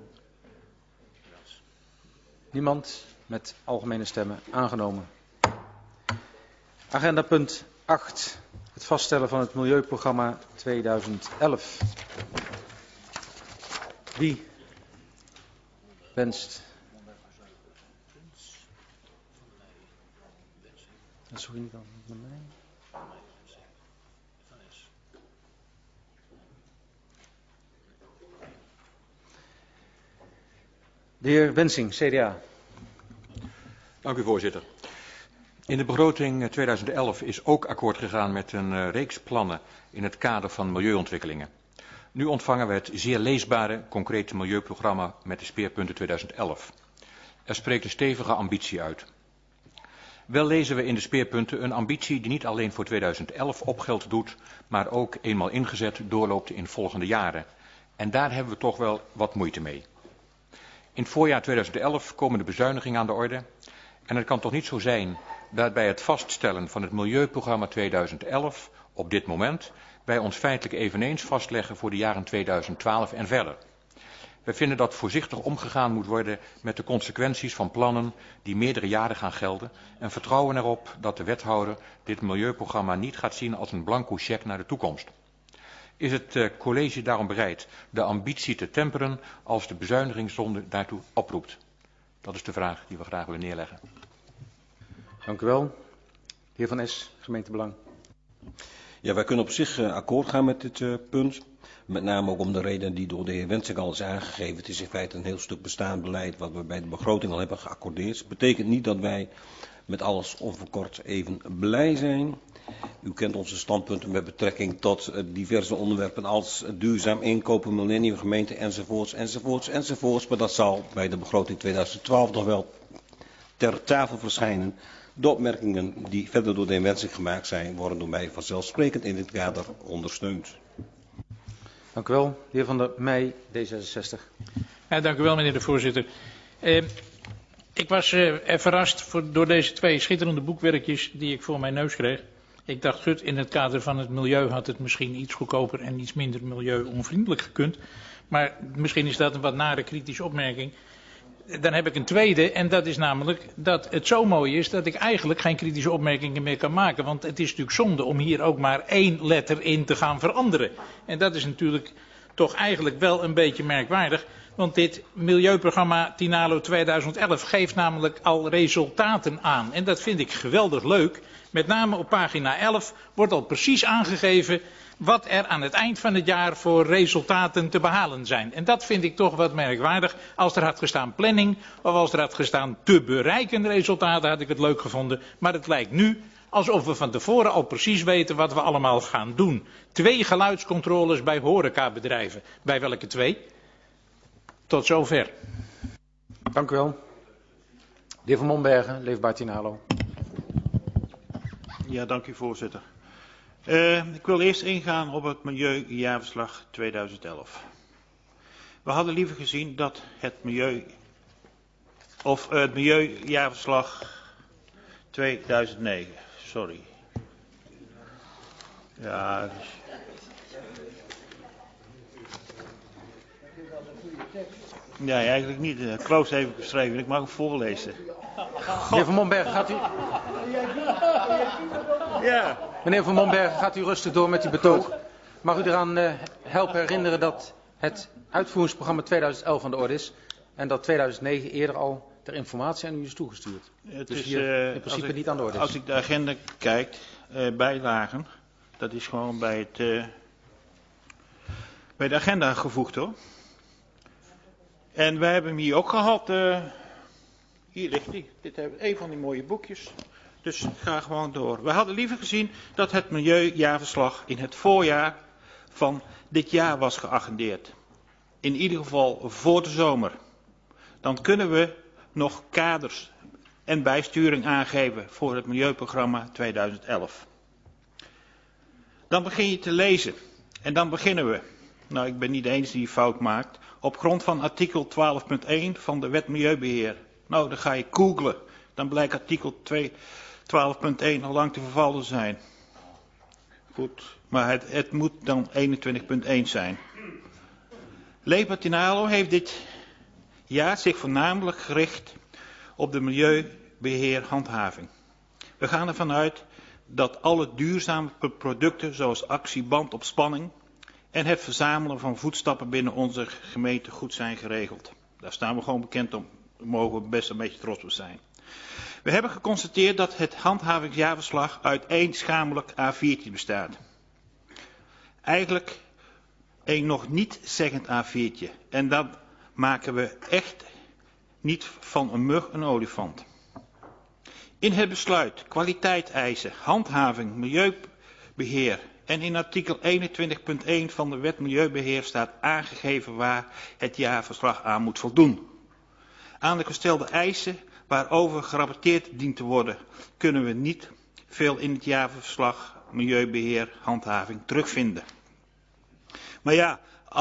Niemand? Met algemene stemmen aangenomen. Agenda punt 8. Het vaststellen van het Milieuprogramma 2011. Wie wenst? Sorry, niet dan met mij. De heer Wensing, CDA. Dank u, voorzitter. In de begroting 2011 is ook akkoord gegaan met een reeks plannen in het kader van milieuontwikkelingen. Nu ontvangen we het zeer leesbare, concrete milieuprogramma met de speerpunten 2011. Er spreekt een stevige ambitie uit. Wel lezen we in de speerpunten een ambitie die niet alleen voor 2011 opgeld doet, maar ook eenmaal ingezet doorloopt in volgende jaren. En daar hebben we toch wel wat moeite mee. In het voorjaar 2011 komen de bezuinigingen aan de orde. En het kan toch niet zo zijn dat bij het vaststellen van het Milieuprogramma 2011 op dit moment wij ons feitelijk eveneens vastleggen voor de jaren 2012 en verder. We vinden dat voorzichtig omgegaan moet worden met de consequenties van plannen die meerdere jaren gaan gelden en vertrouwen erop dat de wethouder dit milieuprogramma niet gaat zien als een blanco cheque naar de toekomst. Is het college daarom bereid de ambitie te temperen als de bezuinigingsronde daartoe oproept? Dat is de vraag die we graag willen neerleggen. Dank u wel. De heer Van Es, gemeentebelang. Ja, wij kunnen op zich akkoord gaan met dit punt. Met name ook om de reden die door de heer Wensing al is aangegeven. Het is in feite een heel stuk bestaand beleid wat we bij de begroting al hebben geaccordeerd. Dat betekent niet dat wij met alles onverkort even blij zijn. U kent onze standpunten met betrekking tot diverse onderwerpen als duurzaam inkopen, millenniumgemeente enzovoorts. Maar dat zal bij de begroting 2012 nog wel ter tafel verschijnen. De opmerkingen die verder door de heer Wensing gemaakt zijn, worden door mij vanzelfsprekend in dit kader ondersteund. Dank u wel. De heer Van der Meij, D66. Ja, dank u wel, meneer de voorzitter. Ik was verrast door deze twee schitterende boekwerkjes die ik voor mijn neus kreeg. Ik dacht, gut, in het kader van het milieu had het misschien iets goedkoper en iets minder milieuonvriendelijk gekund. Maar misschien is dat een wat nare kritische opmerking. Dan heb ik een tweede en dat is namelijk dat het zo mooi is dat ik eigenlijk geen kritische opmerkingen meer kan maken. Want het is natuurlijk zonde om hier ook maar één letter in te gaan veranderen. En dat is natuurlijk toch eigenlijk wel een beetje merkwaardig. Want dit milieuprogramma Tinalo 2011 geeft namelijk al resultaten aan. En dat vind ik geweldig leuk. Met name op pagina 11 wordt al precies aangegeven wat er aan het eind van het jaar voor resultaten te behalen zijn. En dat vind ik toch wat merkwaardig. Als er had gestaan planning of als er had gestaan te bereiken resultaten had ik het leuk gevonden. Maar het lijkt nu alsof we van tevoren al precies weten wat we allemaal gaan doen. 2 geluidscontroles bij horecabedrijven. Bij welke 2? Tot zover. Dank u wel. De heer Van Mombergen, Leefbaar Tinalo. Ja, dank u voorzitter. Ik wil eerst ingaan op het Milieujaarverslag 2011. We hadden liever gezien dat het Milieujaarverslag 2009, sorry. Ja, Nee, eigenlijk niet. Kloos heeft geschreven. Ik mag hem voorlezen. Meneer Van Mombergen, gaat u... Ja. Meneer Van Mombergen, gaat u rustig door met uw betoog. Mag u eraan helpen herinneren dat het uitvoeringsprogramma 2011 aan de orde is en dat 2009 eerder al ter informatie aan u is toegestuurd. Het dus is hier in principe niet aan de orde is. Als ik de agenda kijk, bijlagen, dat is gewoon bij de agenda gevoegd hoor. En wij hebben hem hier ook gehad. Hier ligt hij. Dit is een van die mooie boekjes. Dus ik ga gewoon door. We hadden liever gezien dat het milieujaarverslag in het voorjaar van dit jaar was geagendeerd. In ieder geval voor de zomer. Dan kunnen we nog kaders en bijsturing aangeven voor het milieuprogramma 2011. Dan begin je te lezen. En dan beginnen we. Nou, ik ben niet de enige die fout maakt. Op grond van artikel 12.1 van de Wet Milieubeheer. Nou, dan ga je googlen. Dan blijkt artikel 12.1 al lang te vervallen zijn. Goed, maar het moet dan 21.1 zijn. Lepel Tinalo heeft dit jaar zich voornamelijk gericht op de milieubeheerhandhaving. We gaan ervan uit dat alle duurzame producten zoals actieband op spanning en het verzamelen van voetstappen binnen onze gemeente goed zijn geregeld. Daar staan we gewoon bekend om. Daar mogen we best een beetje trots op zijn. We hebben geconstateerd dat het handhavingsjaarverslag uit één schamelijk A4'tje bestaat. Eigenlijk een nog niet zeggend A4'tje. En dan maken we echt niet van een mug een olifant. In het besluit kwaliteitseisen, handhaving, milieubeheer en in artikel 21.1 van de Wet Milieubeheer staat aangegeven waar het jaarverslag aan moet voldoen. Aan de gestelde eisen waarover gerapporteerd dient te worden, kunnen we niet veel in het jaarverslag milieubeheer handhaving terugvinden. Maar ja,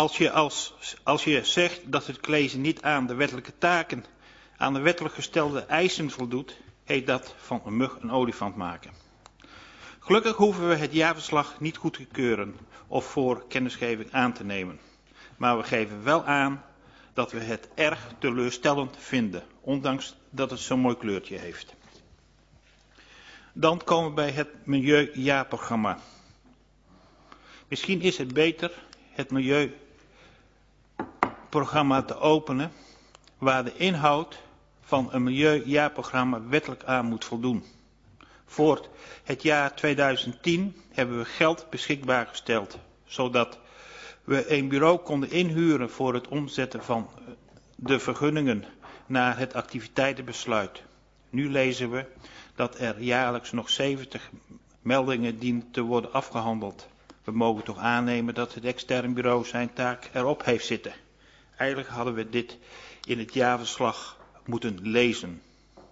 als je zegt dat het college niet aan de wettelijke taken, aan de wettelijk gestelde eisen voldoet, heet dat van een mug een olifant maken. Gelukkig hoeven we het jaarverslag niet goed te keuren of voor kennisgeving aan te nemen. Maar we geven wel aan dat we het erg teleurstellend vinden, ondanks dat het zo'n mooi kleurtje heeft. Dan komen we bij het milieujaarprogramma. Misschien is het beter het milieuprogramma te openen, waar de inhoud van een milieujaarprogramma wettelijk aan moet voldoen. Voor het jaar 2010 hebben we geld beschikbaar gesteld, zodat we een bureau konden inhuren voor het omzetten van de vergunningen naar het activiteitenbesluit. Nu lezen we dat er jaarlijks nog 70 meldingen dienen te worden afgehandeld. We mogen toch aannemen dat het extern bureau zijn taak erop heeft zitten. Eigenlijk hadden we dit in het jaarverslag moeten lezen.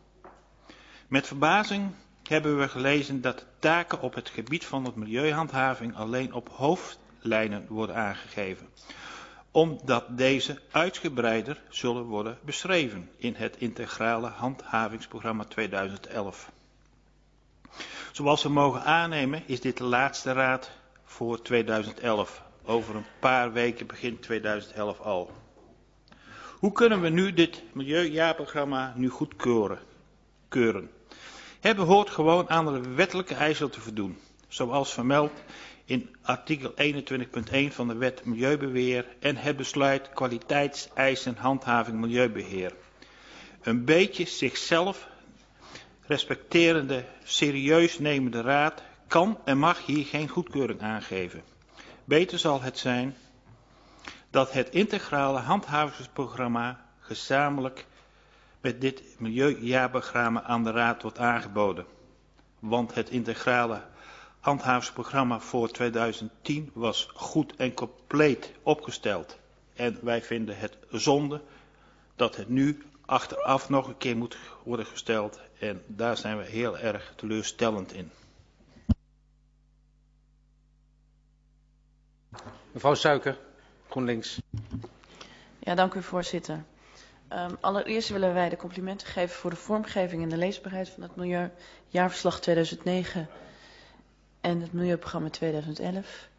Met verbazing hebben we gelezen dat de taken op het gebied van het milieuhandhaving alleen op hoofdlijnen worden aangegeven, omdat deze uitgebreider zullen worden beschreven in het integrale handhavingsprogramma 2011. Zoals we mogen aannemen is dit de laatste raad voor 2011. Over een paar weken begint 2011 al. Hoe kunnen we nu dit milieujaarprogramma nu goedkeuren? Het behoort gewoon aan de wettelijke eisen te voldoen, zoals vermeld in artikel 21.1 van de Wet Milieubeheer en het besluit kwaliteitseisen handhaving milieubeheer. Een beetje zichzelf respecterende, serieus nemende raad kan en mag hier geen goedkeuring aangeven. Beter zal het zijn dat het integrale handhavingsprogramma gezamenlijk met dit milieujaarprogramma aan de raad wordt aangeboden. Want het integrale handhavingsprogramma voor 2010 was goed en compleet opgesteld. En wij vinden het zonde dat het nu achteraf nog een keer moet worden gesteld. En daar zijn we heel erg teleurstellend in. Mevrouw Suiker, GroenLinks. Ja, dank u voorzitter. Allereerst willen wij de complimenten geven voor de vormgeving en de leesbaarheid van het Milieujaarverslag 2009 en het Milieuprogramma 2011.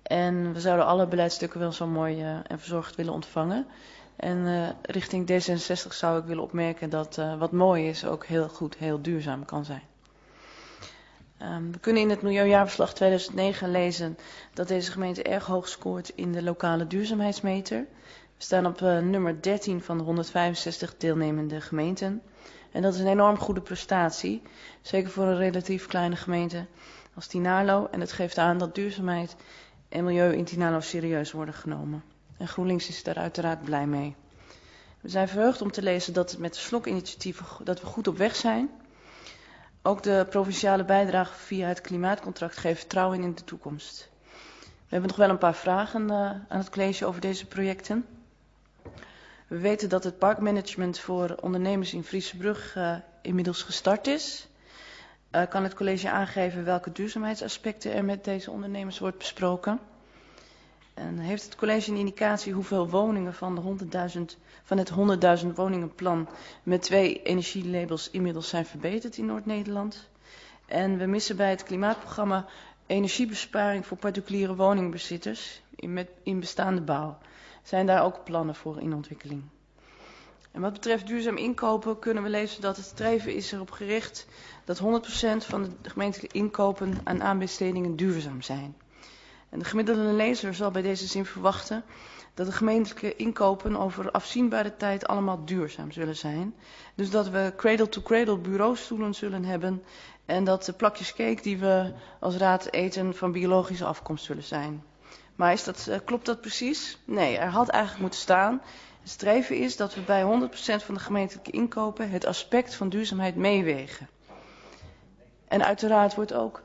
En we zouden alle beleidsstukken wel zo mooi en verzorgd willen ontvangen. En richting D66 zou ik willen opmerken dat wat mooi is ook heel goed, heel duurzaam kan zijn. We kunnen in het Milieujaarverslag 2009 lezen dat deze gemeente erg hoog scoort in de lokale duurzaamheidsmeter. We staan op nummer 13 van de 165 deelnemende gemeenten. En dat is een enorm goede prestatie, zeker voor een relatief kleine gemeente als Tinarlo. En het geeft aan dat duurzaamheid en milieu in Tinarlo serieus worden genomen. En GroenLinks is daar uiteraard blij mee. We zijn verheugd om te lezen dat met de slokinitiatieven dat we goed op weg zijn. Ook de provinciale bijdrage via het klimaatcontract geeft vertrouwen in de toekomst. We hebben nog wel een paar vragen aan het college over deze projecten. We weten dat het parkmanagement voor ondernemers in Friesebrug inmiddels gestart is. Kan het college aangeven welke duurzaamheidsaspecten er met deze ondernemers wordt besproken? En heeft het college een indicatie hoeveel woningen van het 100.000 woningenplan met 2 energielabels inmiddels zijn verbeterd in Noord-Nederland? En we missen bij het klimaatprogramma energiebesparing voor particuliere woningbezitters in bestaande bouw. Zijn daar ook plannen voor in ontwikkeling? En wat betreft duurzaam inkopen kunnen we lezen dat het streven is erop gericht dat 100% van de gemeentelijke inkopen aan aanbestedingen duurzaam zijn. En de gemiddelde lezer zal bij deze zin verwachten dat de gemeentelijke inkopen over afzienbare tijd allemaal duurzaam zullen zijn. Dus dat we cradle-to-cradle bureaustoelen zullen hebben en dat de plakjes cake die we als raad eten van biologische afkomst zullen zijn. Maar klopt dat precies? Nee, er had eigenlijk moeten staan. Het streven is dat we bij 100% van de gemeentelijke inkopen het aspect van duurzaamheid meewegen. En uiteraard wordt ook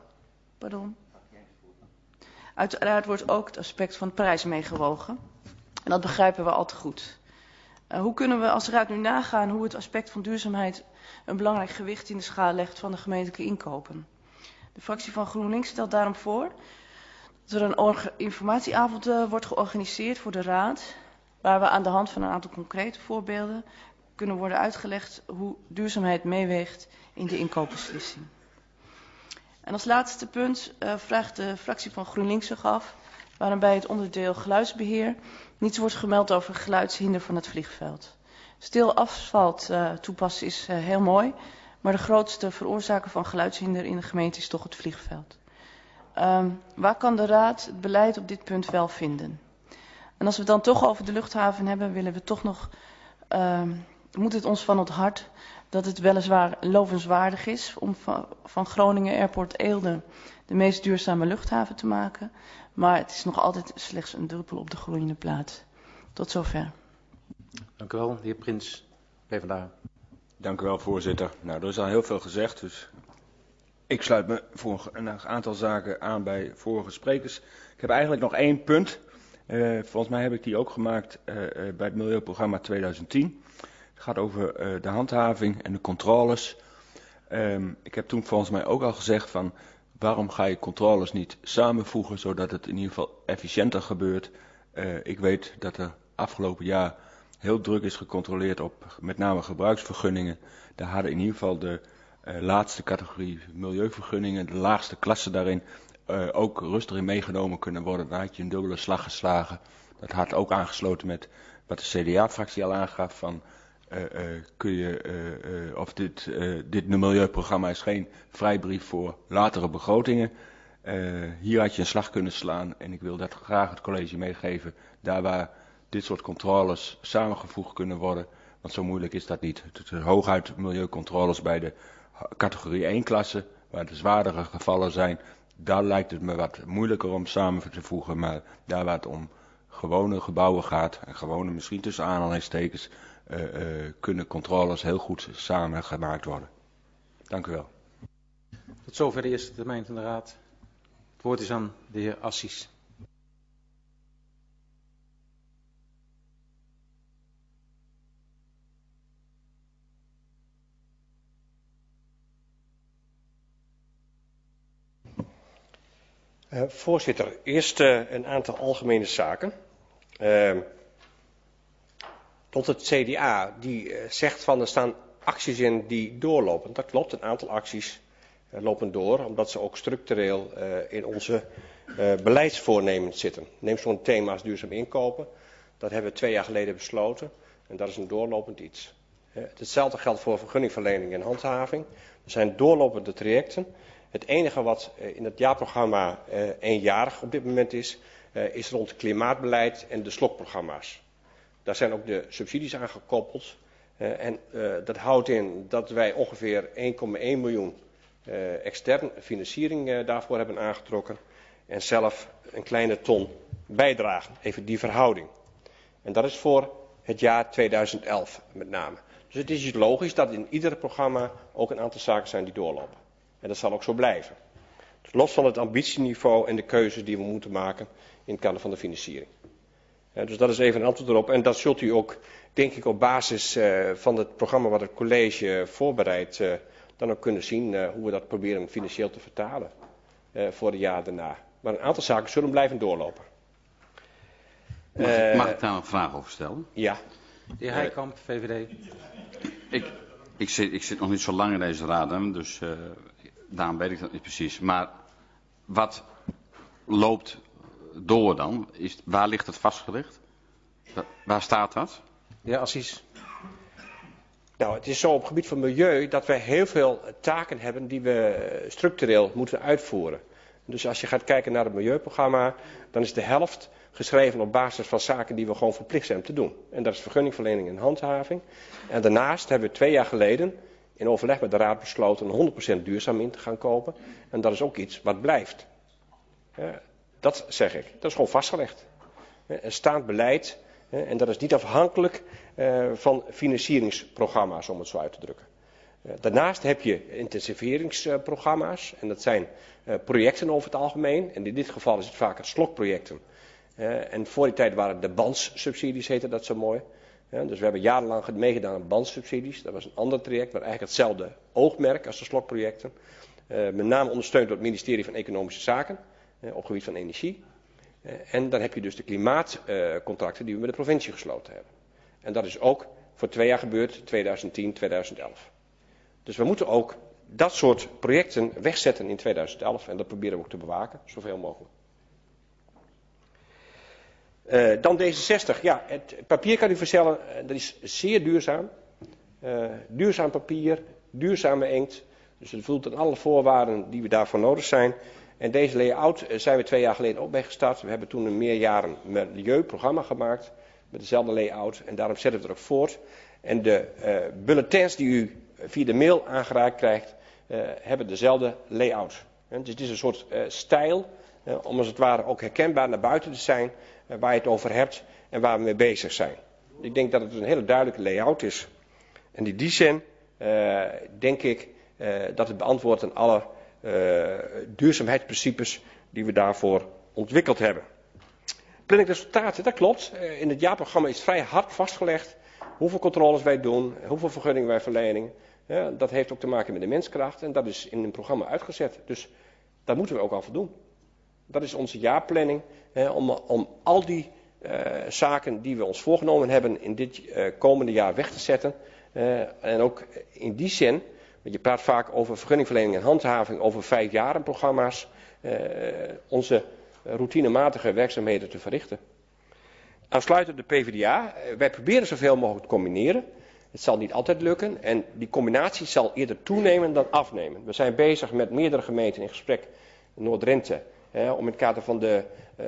het aspect van de prijs meegewogen. En dat begrijpen we al te goed. Hoe kunnen we als raad nu nagaan hoe het aspect van duurzaamheid een belangrijk gewicht in de schaal legt van de gemeentelijke inkopen? De fractie van GroenLinks stelt daarom voor dat er een informatieavond wordt georganiseerd voor de raad, waar we aan de hand van een aantal concrete voorbeelden kunnen worden uitgelegd hoe duurzaamheid meeweegt in de inkoopbeslissing. En als laatste punt vraagt de fractie van GroenLinks zich af waarom bij het onderdeel geluidsbeheer niets wordt gemeld over geluidshinder van het vliegveld. Stil asfalt toepassen is heel mooi, maar de grootste veroorzaker van geluidshinder in de gemeente is toch het vliegveld. Waar kan de raad het beleid op dit punt wel vinden? En als we het dan toch over de luchthaven hebben, willen we toch nog, moet het ons van het hart dat het weliswaar lovenswaardig is om van Groningen Airport Eelde de meest duurzame luchthaven te maken. Maar het is nog altijd slechts een druppel op de gloeiende plaat. Tot zover. Dank u wel, de heer Prins, PvdA. Dank u wel, voorzitter. Nou, er is al heel veel gezegd, dus ik sluit me voor een aantal zaken aan bij vorige sprekers. Ik heb eigenlijk nog 1 punt. Volgens mij heb ik die ook gemaakt bij het Milieuprogramma 2010. Het gaat over de handhaving en de controles. Ik heb toen volgens mij ook al gezegd van waarom ga je controles niet samenvoegen zodat het in ieder geval efficiënter gebeurt. Ik weet dat er afgelopen jaar heel druk is gecontroleerd op met name gebruiksvergunningen. Daar hadden in ieder geval de laatste categorie milieuvergunningen, de laagste klasse daarin, ook rustig in meegenomen kunnen worden. Dan had je een dubbele slag geslagen. Dat had ook aangesloten met wat de CDA-fractie al aangaf van kun je, of dit milieuprogramma is geen vrijbrief voor latere begrotingen. Hier had je een slag kunnen slaan en ik wil dat graag het college meegeven. Daar waar dit soort controles samengevoegd kunnen worden, want zo moeilijk is dat niet. Het is hooguit milieucontroles bij de categorie 1 klasse, waar de zwaardere gevallen zijn. Daar lijkt het me wat moeilijker om samen te voegen, maar daar waar het om gewone gebouwen gaat, en gewone misschien tussen aanhalingstekens, kunnen controles heel goed samen gemaakt worden. Dank u wel. Tot zover de eerste termijn van de Raad. Het woord is aan de heer Assis. Voorzitter, eerst een aantal algemene zaken. Tot het CDA, die zegt van er staan acties in die doorlopen. Dat klopt, een aantal acties lopen door, omdat ze ook structureel in onze beleidsvoornemens zitten. Neem zo'n thema als duurzaam inkopen. Dat hebben we 2 jaar geleden besloten. En dat is een doorlopend iets. Hetzelfde geldt voor vergunningverlening en handhaving. Er zijn doorlopende trajecten. Het enige wat in het jaarprogramma eenjarig op dit moment is rond klimaatbeleid en de slokprogramma's. Daar zijn ook de subsidies aan gekoppeld. Dat houdt in dat wij ongeveer 1,1 miljoen externe financiering daarvoor hebben aangetrokken. En zelf een kleine ton bijdragen. Even die verhouding. En dat is voor het jaar 2011 met name. Dus het is iets logisch dat in ieder programma ook een aantal zaken zijn die doorlopen. En dat zal ook zo blijven. Dus los van het ambitieniveau en de keuzes die we moeten maken in het kader van de financiering. Dus dat is even een antwoord erop. En dat zult u ook, denk ik, op basis van het programma wat het college voorbereidt, dan ook kunnen zien hoe we dat proberen financieel te vertalen voor het jaar daarna. Maar een aantal zaken zullen blijven doorlopen. Mag ik daar een vraag over stellen? Ja. De heer Heikamp, VVD. Ik zit nog niet zo lang in deze raad, hè, dus daarom weet ik dat niet precies. Maar wat loopt door dan? Waar ligt het vastgelegd? Waar staat dat? Ja, Assis. Nou, het is zo op het gebied van milieu dat wij heel veel taken hebben die we structureel moeten uitvoeren. Dus als je gaat kijken naar het milieuprogramma, dan is de helft geschreven op basis van zaken die we gewoon verplicht zijn te doen. En dat is vergunningverlening en handhaving. En daarnaast hebben we 2 jaar geleden in overleg met de Raad besloten 100% duurzaam in te gaan kopen. En dat is ook iets wat blijft. Dat zeg ik. Dat is gewoon vastgelegd. Er staat beleid en dat is niet afhankelijk van financieringsprogramma's, om het zo uit te drukken. Daarnaast heb je intensiveringsprogramma's en dat zijn projecten over het algemeen. En in dit geval is het vaker slokprojecten. En voor die tijd waren het de bandssubsidies, heette dat zo mooi. Dus we hebben jarenlang meegedaan aan bandsubsidies. Dat was een ander traject, maar eigenlijk hetzelfde oogmerk als de slokprojecten. Met name ondersteund door het ministerie van Economische Zaken op het gebied van energie. En dan heb je dus de klimaatcontracten die we met de provincie gesloten hebben. En dat is ook voor 2 jaar gebeurd, 2010, 2011. Dus we moeten ook dat soort projecten wegzetten in 2011 en dat proberen we ook te bewaken, zoveel mogelijk. Dan D66. Ja, het papier kan u vertellen, dat is zeer duurzaam. Duurzaam papier, duurzame inkt. Dus het voldoet aan alle voorwaarden die we daarvoor nodig zijn. En deze layout zijn we 2 jaar geleden ook bij gestart. We hebben toen een meerjaren milieuprogramma gemaakt met dezelfde layout. En daarom zetten we het er ook voort. En de bulletins die u via de mail aangeraakt krijgt, hebben dezelfde layout. Dus het is een soort stijl, om als het ware ook herkenbaar naar buiten te zijn, waar je het over hebt en waar we mee bezig zijn. Ik denk dat het een hele duidelijke layout is. En in die zin denk ik dat het beantwoordt aan alle duurzaamheidsprincipes die we daarvoor ontwikkeld hebben. Planningresultaten, dat klopt. In het jaarprogramma is vrij hard vastgelegd hoeveel controles wij doen, hoeveel vergunningen wij verlenen. Dat heeft ook te maken met de menskracht en dat is in een programma uitgezet. Dus daar moeten we ook aan voldoen. Dat is onze jaarplanning om al die zaken die we ons voorgenomen hebben in dit komende jaar weg te zetten. En ook in die zin, want je praat vaak over vergunningverlening en handhaving, over 5 jaren programma's, onze routinematige werkzaamheden te verrichten. Aansluitend de PvdA, wij proberen zoveel mogelijk te combineren. Het zal niet altijd lukken en die combinatie zal eerder toenemen dan afnemen. We zijn bezig met meerdere gemeenten in gesprek in Noord-Drenthe. Om in het kader van de,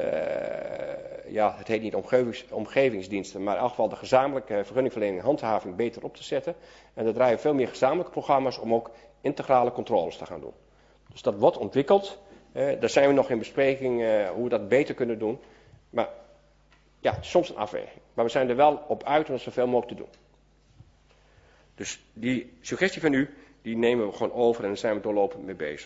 het heet niet omgevingsdiensten, maar in elk geval de gezamenlijke vergunningverlening en handhaving beter op te zetten. En er draaien veel meer gezamenlijke programma's om ook integrale controles te gaan doen. Dus dat wordt ontwikkeld. Daar zijn we nog in bespreking hoe we dat beter kunnen doen. Maar ja, het is soms een afweging. Maar we zijn er wel op uit om zoveel mogelijk te doen. Dus die suggestie van u, die nemen we gewoon over en daar zijn we doorlopend mee bezig.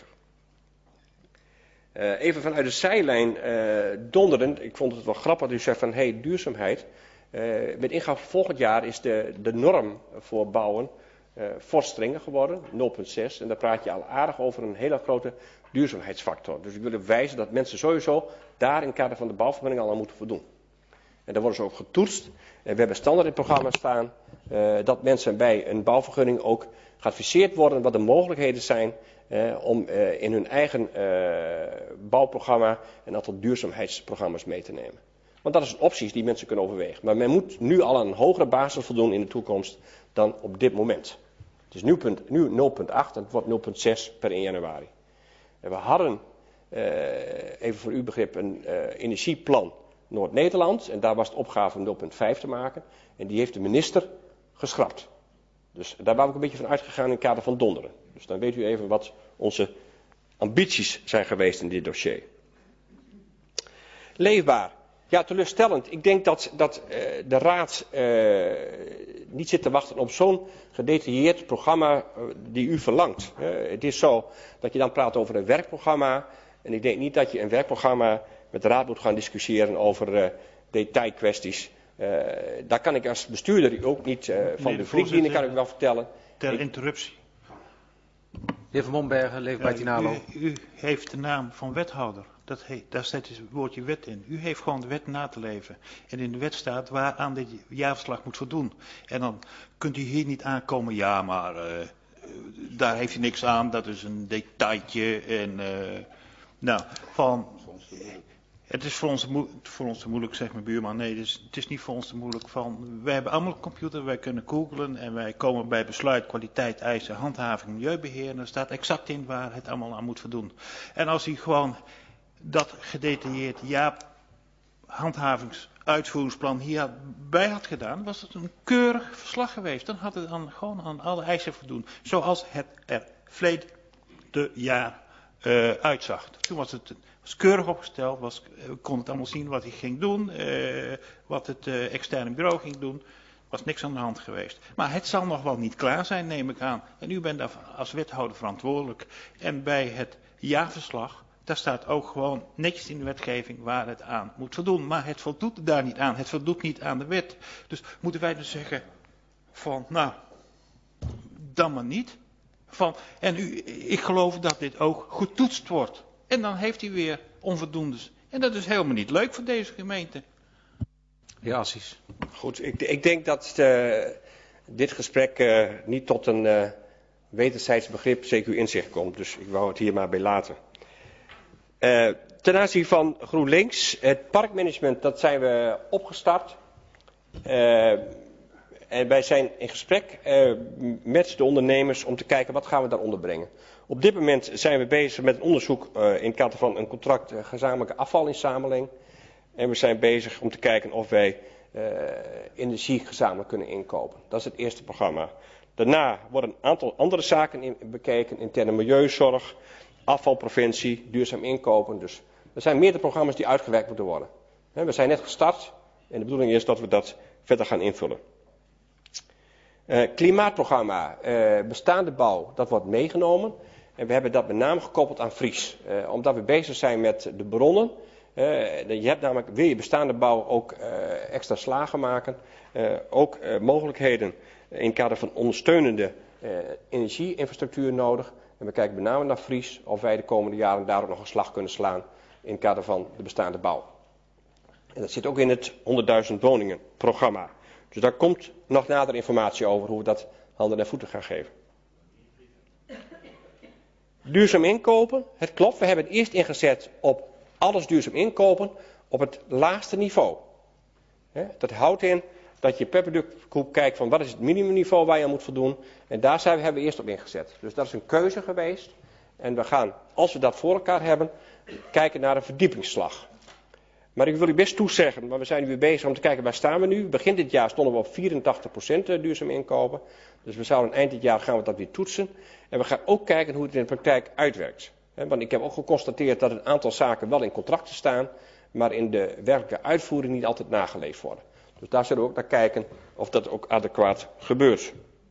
Even vanuit de zijlijn donderend, ik vond het wel grappig dat u zegt van duurzaamheid. Met ingang van volgend jaar is de norm voor bouwen fors strenger geworden, 0,6. En daar praat je al aardig over een hele grote duurzaamheidsfactor. Dus ik wil erop wijzen dat mensen sowieso daar in het kader van de bouwvergunning al aan moeten voldoen. En daar worden ze ook getoetst. We hebben standaard in het programma staan dat mensen bij een bouwvergunning ook geadviseerd worden wat de mogelijkheden zijn om in hun eigen bouwprogramma een aantal duurzaamheidsprogramma's mee te nemen. Want dat is opties die mensen kunnen overwegen. Maar men moet nu al een hogere basis voldoen in de toekomst dan op dit moment. Het is nu 0,8 en het wordt 0,6 per 1 januari. En we hadden, even voor uw begrip, een energieplan Noord-Nederland. En daar was de opgave om 0,5 te maken. En die heeft de minister geschrapt. Dus daar waren we ook een beetje van uitgegaan in het kader van Donderen. Dus dan weet u even wat onze ambities zijn geweest in dit dossier. Leefbaar. Ja, teleurstellend. Ik denk dat de Raad niet zit te wachten op zo'n gedetailleerd programma die u verlangt. Het is zo dat je dan praat over een werkprogramma. En ik denk niet dat je een werkprogramma met de Raad moet gaan discussiëren over detailkwesties. Daar kan ik als bestuurder ook niet van de vlieg dienen, kan ik wel vertellen. Ter interruptie. De heer Van Mombergen, Leefbaar Tinalo. U heeft de naam van wethouder. Daar staat dus het woordje wet in. U heeft gewoon de wet na te leven. En in de wet staat waaraan dit jaarverslag moet voldoen. En dan kunt u hier niet aankomen, ja, maar daar heeft u niks aan. Dat is een detailtje. En het is voor ons te moeilijk, zegt mijn buurman. Nee, het is niet voor ons te moeilijk. Wij hebben allemaal een computer, wij kunnen googlen en wij komen bij besluit, kwaliteit, eisen, handhaving, milieubeheer. En daar staat exact in waar het allemaal aan moet voldoen. En als u gewoon dat gedetailleerd handhavingsuitvoeringsplan hierbij had gedaan, was het een keurig verslag geweest. Dan had het dan gewoon aan alle eisen voldoen. Zoals het er verleden jaar uitzag. Toen was het keurig opgesteld, kon het allemaal zien wat hij ging doen, wat het externe bureau ging doen. Er was niks aan de hand geweest. Maar het zal nog wel niet klaar zijn, neem ik aan. En u bent daar als wethouder verantwoordelijk. En bij het jaarverslag, daar staat ook gewoon netjes in de wetgeving waar het aan moet voldoen. Maar het voldoet daar niet aan. Het voldoet niet aan de wet. Dus moeten wij dus zeggen van, nou, dan maar niet. Ik geloof dat dit ook getoetst wordt. En dan heeft hij weer onvoldoendes. En dat is helemaal niet leuk voor deze gemeente. Heer Assis. Goed, ik denk dat dit gesprek niet tot een wederzijds begrip CQ inzicht komt. Dus ik wou het hier maar bij laten. Ten aanzien van GroenLinks, het parkmanagement, dat zijn we opgestart. En wij zijn in gesprek met de ondernemers om te kijken wat gaan we daaronder brengen. Op dit moment zijn we bezig met een onderzoek in het kader van een contract gezamenlijke afvalinzameling. En we zijn bezig om te kijken of wij energie gezamenlijk kunnen inkopen. Dat is het eerste programma. Daarna worden een aantal andere zaken bekeken. Interne milieuzorg, afvalpreventie, duurzaam inkopen. Dus er zijn meerdere programma's die uitgewerkt moeten worden. We zijn net gestart en de bedoeling is dat we dat verder gaan invullen. Klimaatprogramma, bestaande bouw, dat wordt meegenomen. En we hebben dat met name gekoppeld aan Fries. Omdat we bezig zijn met de bronnen. Je hebt namelijk, wil je bestaande bouw ook extra slagen maken. Ook mogelijkheden in het kader van ondersteunende energieinfrastructuur nodig. En we kijken met name naar Fries of wij de komende jaren daar ook nog een slag kunnen slaan in het kader van de bestaande bouw. En dat zit ook in het 100.000 woningen programma. Dus daar komt nog nader informatie over hoe we dat handen en voeten gaan geven. Duurzaam inkopen, het klopt, we hebben het eerst ingezet op alles duurzaam inkopen op het laagste niveau. Dat houdt in dat je per productgroep kijkt van wat is het minimumniveau waar je aan moet voldoen. En daar hebben we eerst op ingezet. Dus dat is een keuze geweest. En we gaan, als we dat voor elkaar hebben, kijken naar een verdiepingsslag. Maar ik wil u best toezeggen, maar we zijn nu weer bezig om te kijken waar staan we nu. Begin dit jaar stonden we op 84% duurzaam inkopen. Dus we zouden eind dit jaar gaan we dat weer toetsen. En we gaan ook kijken hoe het in de praktijk uitwerkt. Want ik heb ook geconstateerd dat een aantal zaken wel in contracten staan, maar in de werkelijke uitvoering niet altijd nageleefd worden. Dus daar zullen we ook naar kijken of dat ook adequaat gebeurt.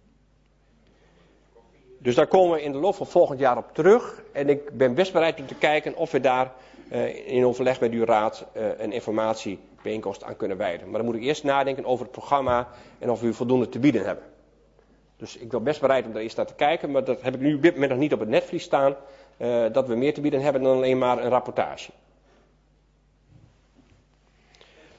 Dus daar komen we in de loop van volgend jaar op terug. En ik ben best bereid om te kijken of we daar in overleg met uw raad een informatiebijeenkomst aan kunnen wijden. Maar dan moet ik eerst nadenken over het programma en of we voldoende te bieden hebben. Dus ik ben best bereid om daar eerst naar te kijken, maar dat heb ik nu op dit moment nog niet op het netvlies staan. Dat we meer te bieden hebben dan alleen maar een rapportage.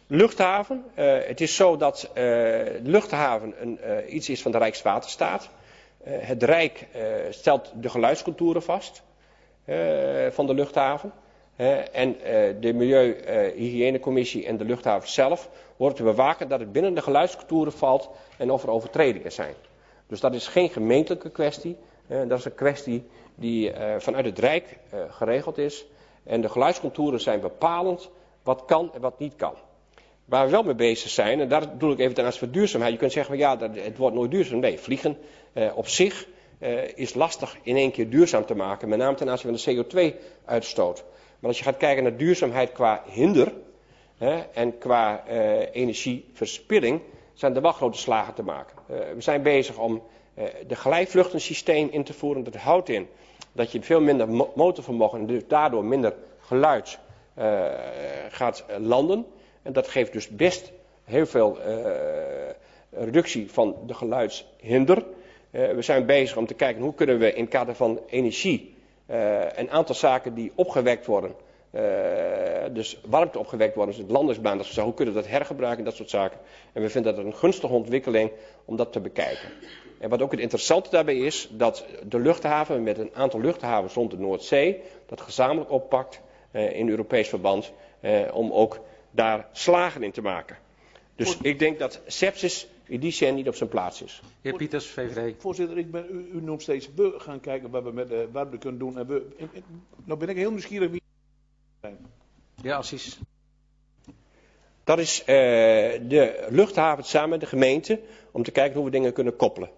Luchthaven. Het is zo dat de luchthaven iets is van de Rijkswaterstaat. Het Rijk stelt de geluidscontouren vast van de luchthaven. En de Milieuhygiënecommissie en de luchthaven zelf horen te bewaken dat het binnen de geluidscontouren valt en of er overtredingen zijn. Dus dat is geen gemeentelijke kwestie. Dat is een kwestie die vanuit het Rijk geregeld is. En de geluidscontouren zijn bepalend wat kan en wat niet kan. Waar we wel mee bezig zijn, en daar bedoel ik even ten aanzien van duurzaamheid. Je kunt zeggen, ja, het wordt nooit duurzaam. Nee, vliegen op zich is lastig in één keer duurzaam te maken. Met name ten aanzien van de CO2-uitstoot. Maar als je gaat kijken naar duurzaamheid qua hinder en qua energieverspilling, zijn er wel grote slagen te maken. We zijn bezig om de glijvluchtensysteem in te voeren. Dat houdt in dat je veel minder motorvermogen en dus daardoor minder geluid gaat landen. En dat geeft dus best heel veel reductie van de geluidshinder. We zijn bezig om te kijken hoe kunnen we in het kader van energie een aantal zaken die opgewekt worden, dus warmte opgewekt worden, dus het landingsbaan, hoe kunnen we dat hergebruiken, dat soort zaken. En we vinden dat een gunstige ontwikkeling om dat te bekijken. En wat ook het interessante daarbij is, dat de luchthaven met een aantal luchthavens rond de Noordzee dat gezamenlijk oppakt in Europees verband om ook daar slagen in te maken. Dus ik denk dat sepsis in die zin niet op zijn plaats is. Heer Pieters, VVD. Voorzitter, u noemt steeds, we gaan kijken wat we met warmte kunnen doen. En nou ben ik heel nieuwsgierig wie zijn. Ja, Assis. Dat is de luchthaven samen met de gemeente om te kijken hoe we dingen kunnen koppelen.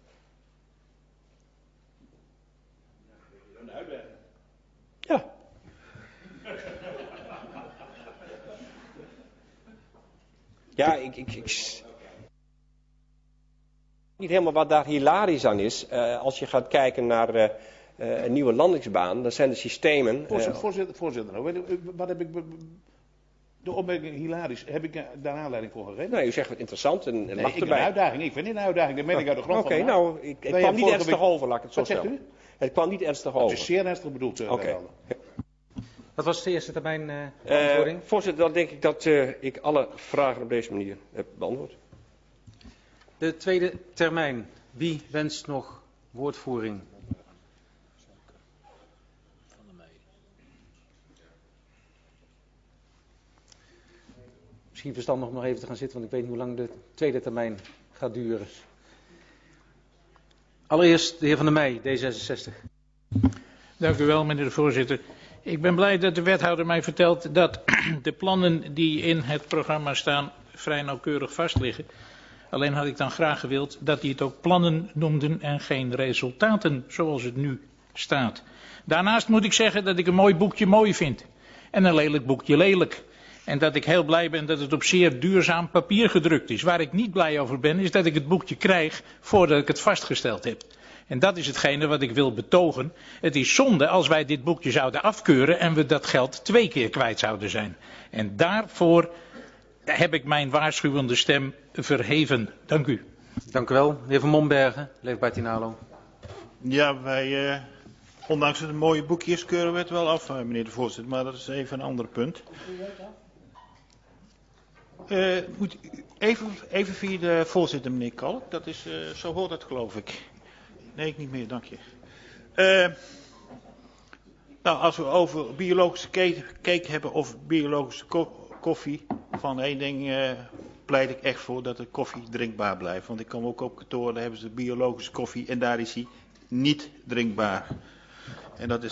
Ja. Ja, ik niet helemaal wat daar hilarisch aan is. Als je gaat kijken naar een nieuwe landingsbaan, dan zijn de systemen. Voorzitter, wat heb ik. De opmerking hilarisch, heb ik daar aanleiding voor gegeven? Nou, u zegt wat interessant en nee, lacht erbij. Een uitdaging, ik vind het een uitdaging, dat meen ik uit de grond van Oké, nou, het kwam niet ernstig over, laat ik het zo zeggen. Wat zegt u? Het kwam niet ernstig over. Het is zeer ernstig bedoeld. Oké. Wat was de eerste termijn beantwoording? Voorzitter, dan denk ik dat ik alle vragen op deze manier heb beantwoord. De tweede termijn. Wie wenst nog woordvoering? Misschien verstandig om nog even te gaan zitten, want ik weet niet hoe lang de tweede termijn gaat duren. Allereerst de heer Van der Meij, D66. Dank u wel, meneer de voorzitter. Ik ben blij dat de wethouder mij vertelt dat de plannen die in het programma staan vrij nauwkeurig vastliggen. Alleen had ik dan graag gewild dat hij het ook plannen noemden en geen resultaten zoals het nu staat. Daarnaast moet ik zeggen dat ik een mooi boekje mooi vind en een lelijk boekje lelijk. En dat ik heel blij ben dat het op zeer duurzaam papier gedrukt is. Waar ik niet blij over ben is dat ik het boekje krijg voordat ik het vastgesteld heb. En dat is hetgene wat ik wil betogen. Het is zonde als wij dit boekje zouden afkeuren en we dat geld 2 keer kwijt zouden zijn. En daarvoor heb ik mijn waarschuwende stem verheven. Dank u. Dank u wel. De heer Van Mombergen, Leefbaar Tinalo. Ja, wij, ondanks het een mooie boekje is, keuren we het wel af, meneer de voorzitter. Maar dat is even een ander punt. Even via de voorzitter, meneer Kalk. Dat is, zo hoort het, geloof ik. Nee, ik niet meer, dank je. Nou, als we over biologische cake hebben of biologische koffie, van één ding pleit ik echt voor dat de koffie drinkbaar blijft. Want ik kom ook op kantoor, daar hebben ze biologische koffie en daar is hij niet drinkbaar. En dat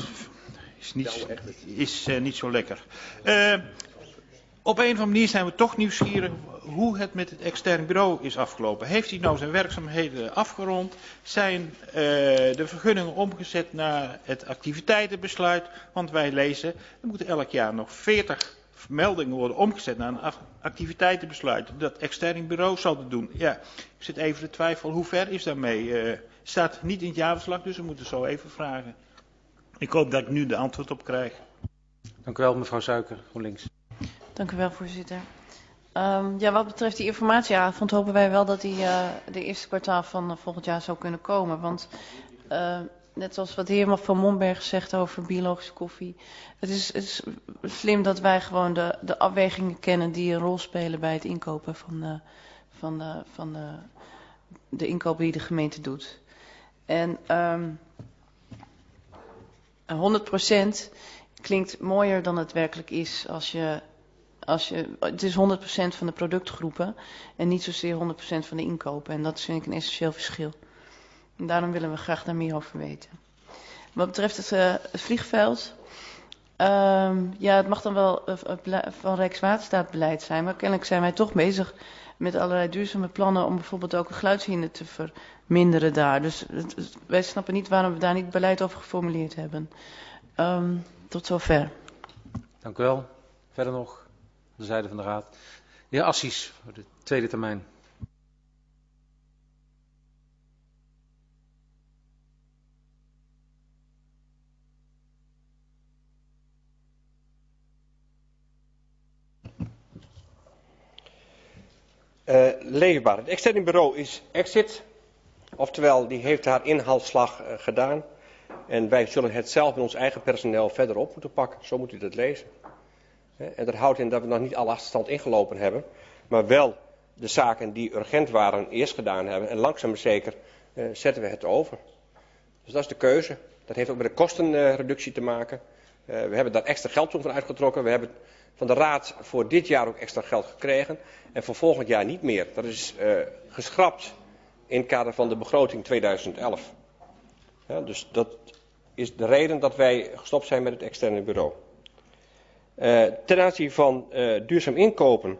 is niet zo lekker. Op een of andere manier zijn we toch nieuwsgierig hoe het met het extern bureau is afgelopen. Heeft hij nou zijn werkzaamheden afgerond? Zijn de vergunningen omgezet naar het activiteitenbesluit? Want wij lezen, er moeten elk jaar nog 40 meldingen worden omgezet naar een activiteitenbesluit. Dat extern bureau zal het doen. Ja, ik zit even te twijfelen, hoe ver is daarmee? Staat niet in het jaarverslag, dus we moeten zo even vragen. Ik hoop dat ik nu de antwoord op krijg. Dank u wel, mevrouw Suiker, GroenLinks. Dank u wel, voorzitter. Ja, wat betreft die informatieavond hopen wij wel dat die de eerste kwartaal van volgend jaar zou kunnen komen. Want net zoals wat de heer Van Momberg zegt over biologische koffie. Het is slim dat wij gewoon de afwegingen kennen die een rol spelen bij het inkopen van de inkopen die de gemeente doet. En 100% klinkt mooier dan het werkelijk is het is 100% van de productgroepen en niet zozeer 100% van de inkopen. En dat vind ik een essentieel verschil. En daarom willen we graag daar meer over weten. Wat betreft het vliegveld, het mag dan wel van Rijkswaterstaat beleid zijn, maar kennelijk zijn wij toch bezig met allerlei duurzame plannen om bijvoorbeeld ook een geluidshinder te verminderen daar. Dus wij snappen niet waarom we daar niet beleid over geformuleerd hebben. Tot zover. Dank u wel. Verder nog aan de zijde van de Raad. De heer Assis voor de tweede termijn. Leefbaar. Het externe bureau is Exit, oftewel die heeft haar inhaalslag gedaan. En wij zullen het zelf met ons eigen personeel verder op moeten pakken. Zo moet u dat lezen. En dat houdt in dat we nog niet alle achterstand ingelopen hebben, maar wel de zaken die urgent waren eerst gedaan hebben. En langzaam maar zeker zetten we het over. Dus dat is de keuze. Dat heeft ook met de kostenreductie te maken. We hebben daar extra geld voor uitgetrokken. We hebben van de Raad voor dit jaar ook extra geld gekregen. En voor volgend jaar niet meer. Dat is geschrapt in het kader van de begroting 2011. Ja, dus dat is de reden dat wij gestopt zijn met het externe bureau. Ten aanzien van duurzaam inkopen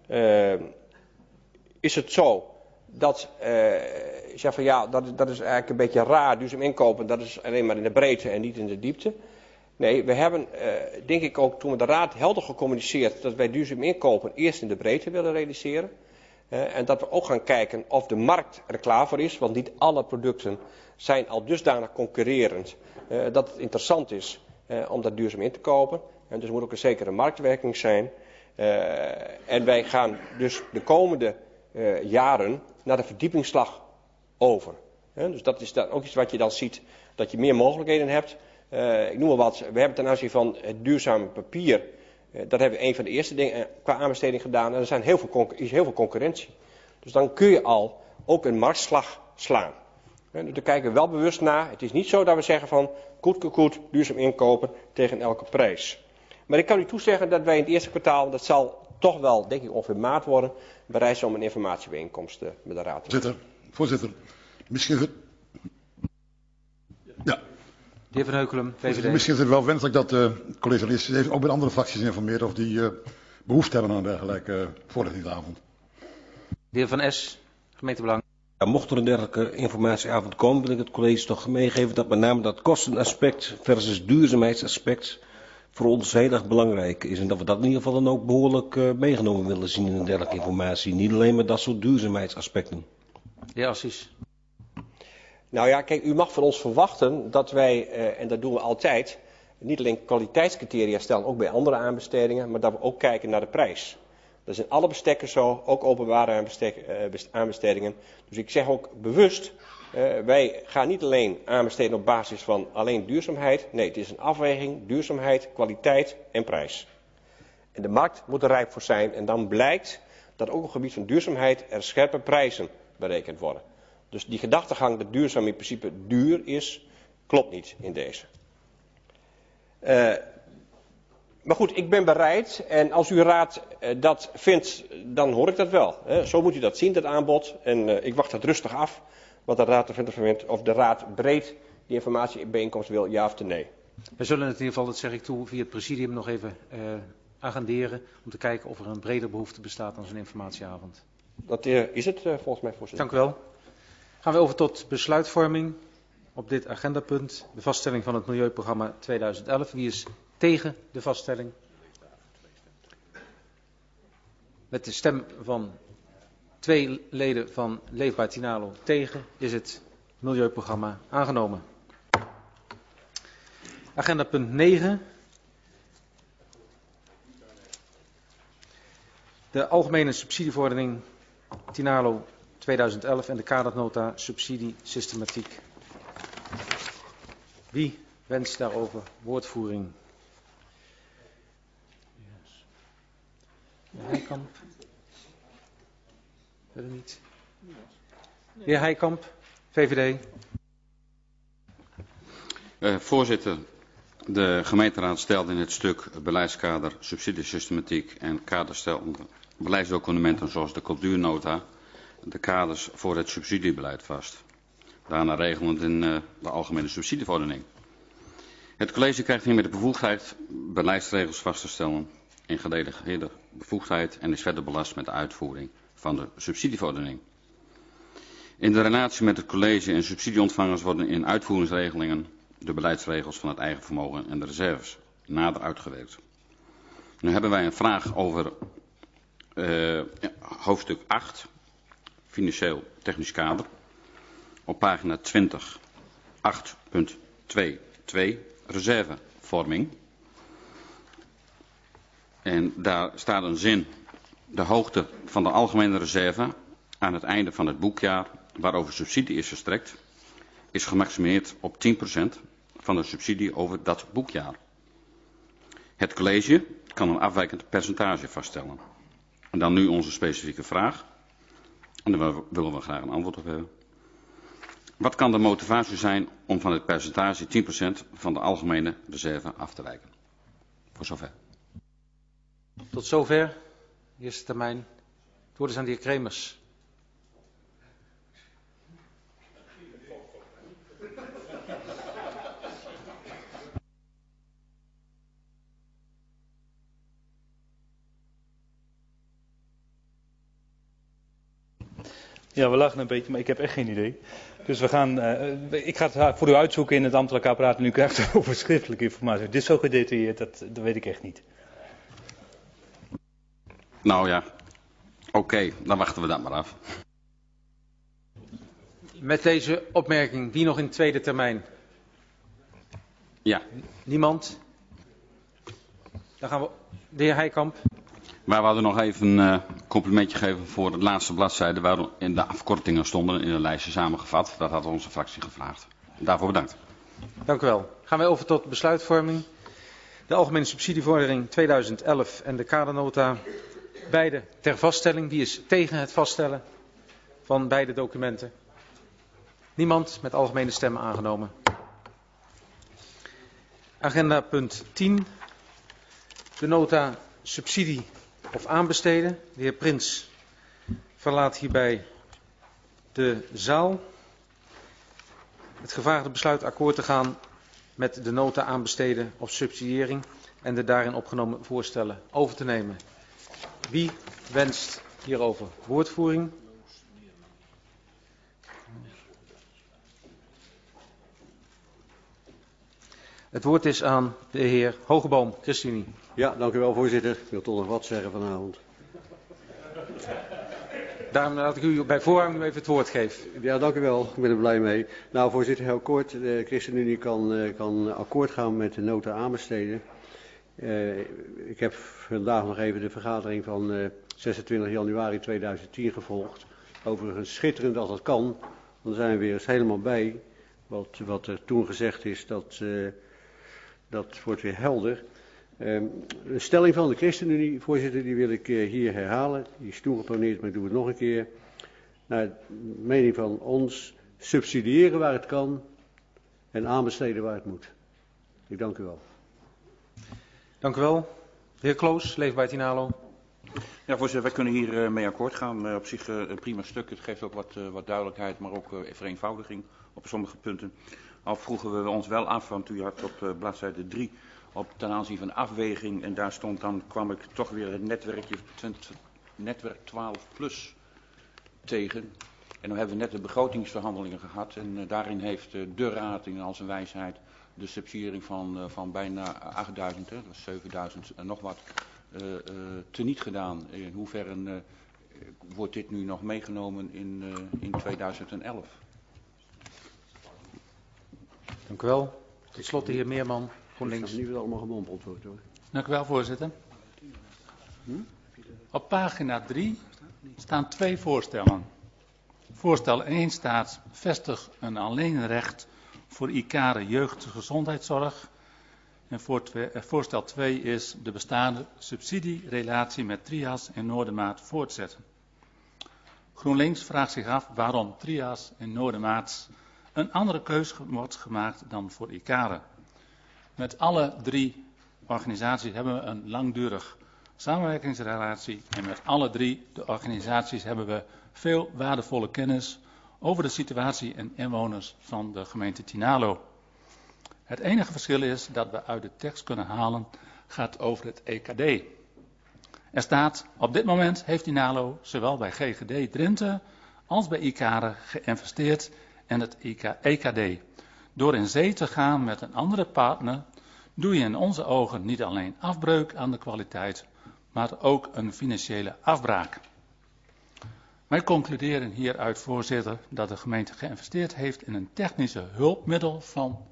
is het zo dat je zegt van ja, dat is eigenlijk een beetje raar. Duurzaam inkopen, dat is alleen maar in de breedte en niet in de diepte. Nee, we hebben denk ik ook toen we de Raad helder gecommuniceerd dat wij duurzaam inkopen eerst in de breedte willen realiseren. En dat we ook gaan kijken of de markt er klaar voor is, want niet alle producten zijn al dusdanig concurrerend dat het interessant is om dat duurzaam in te kopen. En dus er moet ook een zekere marktwerking zijn. En wij gaan dus de komende jaren naar de verdiepingsslag over. Dus dat is dan ook iets wat je dan ziet, dat je meer mogelijkheden hebt. Ik noem maar wat, we hebben ten aanzien van het duurzame papier, dat hebben we een van de eerste dingen qua aanbesteding gedaan. En er zijn is heel veel concurrentie. Dus dan kun je al ook een marktslag slaan. Dus daar kijken we wel bewust naar. Het is niet zo dat we zeggen van goed, duurzaam inkopen tegen elke prijs. Maar ik kan u toezeggen dat wij in het eerste kwartaal, dat zal toch wel denk ik ongeveer maart worden, bereid zijn om een informatiebijeenkomst met de Raad te doen. Voorzitter, misschien... Ja. De heer Van Heukelum, VVD. Misschien is het wel wenselijk dat de collega heeft ook bij andere fracties informeert of die behoefte hebben aan dergelijke voorlichtingsavond. De heer Van S, gemeentebelang. Ja, mocht er een dergelijke informatieavond komen, wil ik het college toch meegeven dat met name dat kostenaspect versus duurzaamheidsaspect voor ons heel erg belangrijk is. En dat we dat in ieder geval dan ook behoorlijk meegenomen willen zien in een dergelijke informatie. Niet alleen met dat soort duurzaamheidsaspecten. Ja, Assis. Nou ja, kijk, u mag van ons verwachten dat wij, en dat doen we altijd, niet alleen kwaliteitscriteria stellen, ook bij andere aanbestedingen, maar dat we ook kijken naar de prijs. Dat is in alle bestekken zo, ook openbare aanbestedingen. Dus ik zeg ook bewust, wij gaan niet alleen aanbesteden op basis van alleen duurzaamheid. Nee, het is een afweging, duurzaamheid, kwaliteit en prijs. En de markt moet er rijp voor zijn en dan blijkt dat ook op het gebied van duurzaamheid er scherpe prijzen berekend worden. Dus die gedachtegang dat duurzaam in principe duur is, klopt niet in deze. Maar goed, ik ben bereid en als uw raad dat vindt, dan hoor ik dat wel. Zo moet u dat zien, dat aanbod. En ik wacht dat rustig af, wat de raad ervan vindt, of de raad breed die informatiebijeenkomst wil, ja of nee. We zullen het in ieder geval, dat zeg ik toe, via het presidium nog even agenderen om te kijken of er een breder behoefte bestaat dan zo'n informatieavond. Dat is het volgens mij, voorzitter. Dank u wel. Gaan we over tot besluitvorming op dit agendapunt. De vaststelling van het Milieuprogramma 2011. Wie is tegen de vaststelling? Met de stem van 2 leden van Leefbaar Tinalo tegen is het Milieuprogramma aangenomen. Agenda punt 9. De algemene subsidieverordening Tinalo 2011 en de kadernota subsidiesystematiek. Wie wenst daarover woordvoering? De heer Heikamp? Verder niet. De heer Heikamp, VVD. Voorzitter, de gemeenteraad stelt in het stuk beleidskader, subsidiesystematiek en kaderstellende beleidsdocumenten zoals de cultuurnota de kaders voor het subsidiebeleid vast. Daarna regelend in de algemene subsidieverordening. Het college krijgt hiermee de bevoegdheid beleidsregels vast te stellen in gedelegeerde bevoegdheid en is verder belast met de uitvoering van de subsidieverordening. In de relatie met het college en subsidieontvangers worden in uitvoeringsregelingen de beleidsregels van het eigen vermogen en de reserves nader uitgewerkt. Nu hebben wij een vraag over hoofdstuk 8, financieel technisch kader, op pagina 20, 8.22, reservevorming. En daar staat een zin, de hoogte van de algemene reserve aan het einde van het boekjaar waarover subsidie is verstrekt, is gemaximeerd op 10% van de subsidie over dat boekjaar. Het college kan een afwijkend percentage vaststellen. En dan nu onze specifieke vraag, en daar willen we graag een antwoord op hebben. Wat kan de motivatie zijn om van het percentage 10% van de algemene reserve af te wijken? Voor zover. Tot zover. Eerste termijn. Het woord is aan de heer Kremers. Ja, we lachen een beetje, maar ik heb echt geen idee. Dus ik ga het voor u uitzoeken in het ambtelijk apparaat en u krijgt erover schriftelijke informatie. Dit is zo gedetailleerd, dat weet ik echt niet. Nou ja, oké, dan wachten we dat maar af. Met deze opmerking, wie nog in tweede termijn? Ja. Niemand? Dan gaan we, de heer Heikamp. Maar we hadden nog even een complimentje gegeven voor de laatste bladzijde waar in de afkortingen stonden in een lijstje samengevat. Dat had onze fractie gevraagd. Daarvoor bedankt. Dank u wel. Gaan wij over tot besluitvorming. De algemene subsidieverordening 2011 en de kadernota. Beide ter vaststelling. Wie is tegen het vaststellen van beide documenten? Niemand, met algemene stemmen aangenomen. Agenda punt 10. De nota subsidie of aanbesteden. De heer Prins verlaat hierbij de zaal. Het gevraagde besluit akkoord te gaan met de nota aanbesteden of subsidiëring en de daarin opgenomen voorstellen over te nemen. Wie wenst hierover woordvoering? Het woord is aan de heer Hogeboom, ChristenUnie. Ja, dank u wel, voorzitter. Ik wil toch nog wat zeggen vanavond. Daarom laat ik u bij voorrang nu even het woord geven. Ja, dank u wel. Ik ben er blij mee. Nou, voorzitter, heel kort. De ChristenUnie kan akkoord gaan met de nota aanbesteden. Ik heb vandaag nog even de vergadering van 26 januari 2010 gevolgd. Overigens schitterend als dat kan. Dan zijn we weer eens helemaal bij. Wat er toen gezegd is, dat wordt weer helder. Een stelling van de ChristenUnie, voorzitter, die wil ik hier herhalen. Die is toen geplaneerd, maar ik doe het nog een keer. Naar de mening van ons, subsidiëren waar het kan en aanbesteden waar het moet. Ik dank u wel. Dank u wel. De heer Kloos, Leefbaar Tinalo. Ja, voorzitter, wij kunnen hier mee akkoord gaan. Op zich een prima stuk. Het geeft ook wat duidelijkheid, maar ook vereenvoudiging op sommige punten. Al vroegen we ons wel af, want u had op bladzijde 3 ten aanzien van afweging en daar stond dan, kwam ik toch weer het netwerk 12 plus tegen. En dan hebben we net de begrotingsverhandelingen gehad en daarin heeft de Raad in al zijn wijsheid de subsidiëring van bijna 8000, dat was 7000 en nog wat, teniet gedaan. In hoeverre wordt dit nu nog meegenomen in 2011? Dank u wel. Tot slot de heer Meerman, GroenLinks. Ik niet dat allemaal gemompeld wordt, hoor. Dank u wel, voorzitter. Op pagina 3 staan 2 voorstellen. Voorstel 1 staat: vestig een alleenrecht voor ICARE jeugdgezondheidszorg. En voorstel 2 is de bestaande subsidierelatie met Trias en Noordermaat voortzetten. GroenLinks vraagt zich af waarom Trias en Noordermaat een andere keus wordt gemaakt dan voor ICARE. Met alle 3 organisaties hebben we een langdurig samenwerkingsrelatie en met alle 3 de organisaties hebben we veel waardevolle kennis over de situatie en inwoners van de gemeente Tynaarlo. Het enige verschil is dat we uit de tekst kunnen halen gaat over het EKD. Er staat, op dit moment heeft Tynaarlo zowel bij GGD Drenthe als bij ICARE geïnvesteerd in het EKD. Door in zee te gaan met een andere partner doe je in onze ogen niet alleen afbreuk aan de kwaliteit, maar ook een financiële afbraak. Wij concluderen hieruit, voorzitter, dat de gemeente geïnvesteerd heeft in een technische hulpmiddel van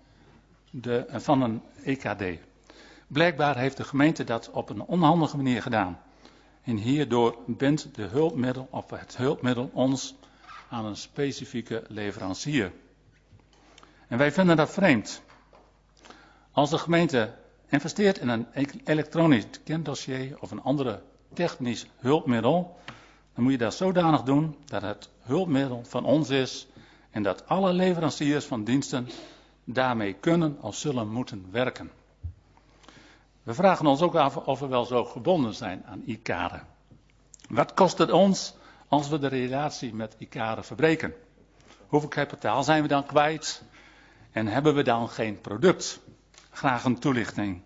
een EKD. Blijkbaar heeft de gemeente dat op een onhandige manier gedaan. En hierdoor bindt het hulpmiddel ons aan een specifieke leverancier. En wij vinden dat vreemd. Als de gemeente investeert in een elektronisch kinddossier of een andere technisch hulpmiddel, dan moet je dat zodanig doen dat het hulpmiddel van ons is en dat alle leveranciers van diensten daarmee kunnen of zullen moeten werken. We vragen ons ook af of we wel zo gebonden zijn aan ICARE. Wat kost het ons als we de relatie met ICARE verbreken? Hoeveel kapitaal zijn we dan kwijt? En hebben we dan geen product? Graag een toelichting.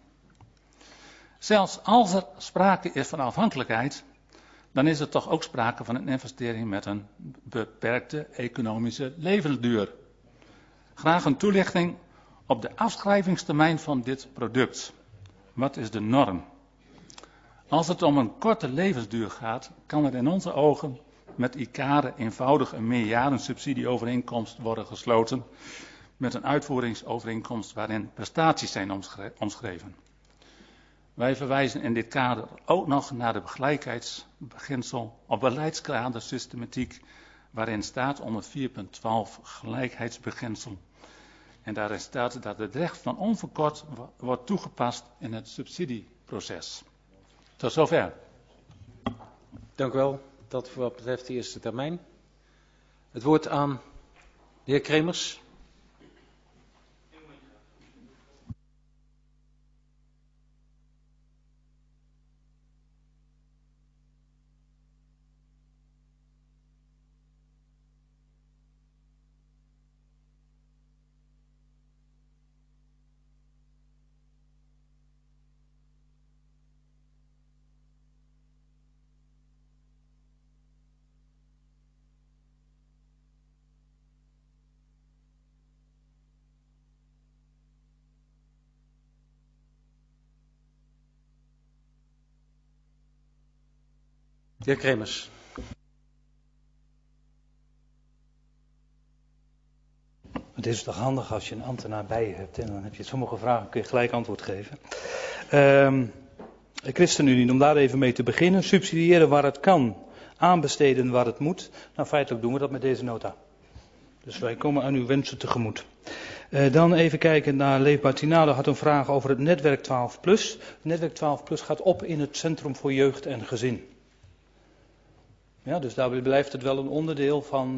Zelfs als er sprake is van afhankelijkheid, dan is er toch ook sprake van een investering met een beperkte economische levensduur. Graag een toelichting op de afschrijvingstermijn van dit product. Wat is de norm? Als het om een korte levensduur gaat, kan er in onze ogen met ICARE eenvoudig een meerjarensubsidieovereenkomst worden gesloten met een uitvoeringsovereenkomst waarin prestaties zijn omschreven. Wij verwijzen in dit kader ook nog naar de gelijkheidsbeginsel op beleidskadersystematiek, waarin staat onder 4.12 gelijkheidsbeginsel. En daarin staat dat het recht van onverkort wordt toegepast in het subsidieproces. Tot zover. Dank u wel. Dat voor wat betreft de eerste termijn. Het woord aan de heer Kremers. De heer Kremers. Het is toch handig als je een ambtenaar bij je hebt en dan heb je sommige vragen kun je gelijk antwoord geven. De ChristenUnie, om daar even mee te beginnen, subsidiëren waar het kan, aanbesteden waar het moet. Nou, feitelijk doen we dat met deze nota. Dus wij komen aan uw wensen tegemoet. Dan even kijken naar Leefbaar Tynaarlo had een vraag over het netwerk 12+. Het netwerk 12+ gaat op in het Centrum voor Jeugd en Gezin. Ja, dus daar blijft het wel een onderdeel van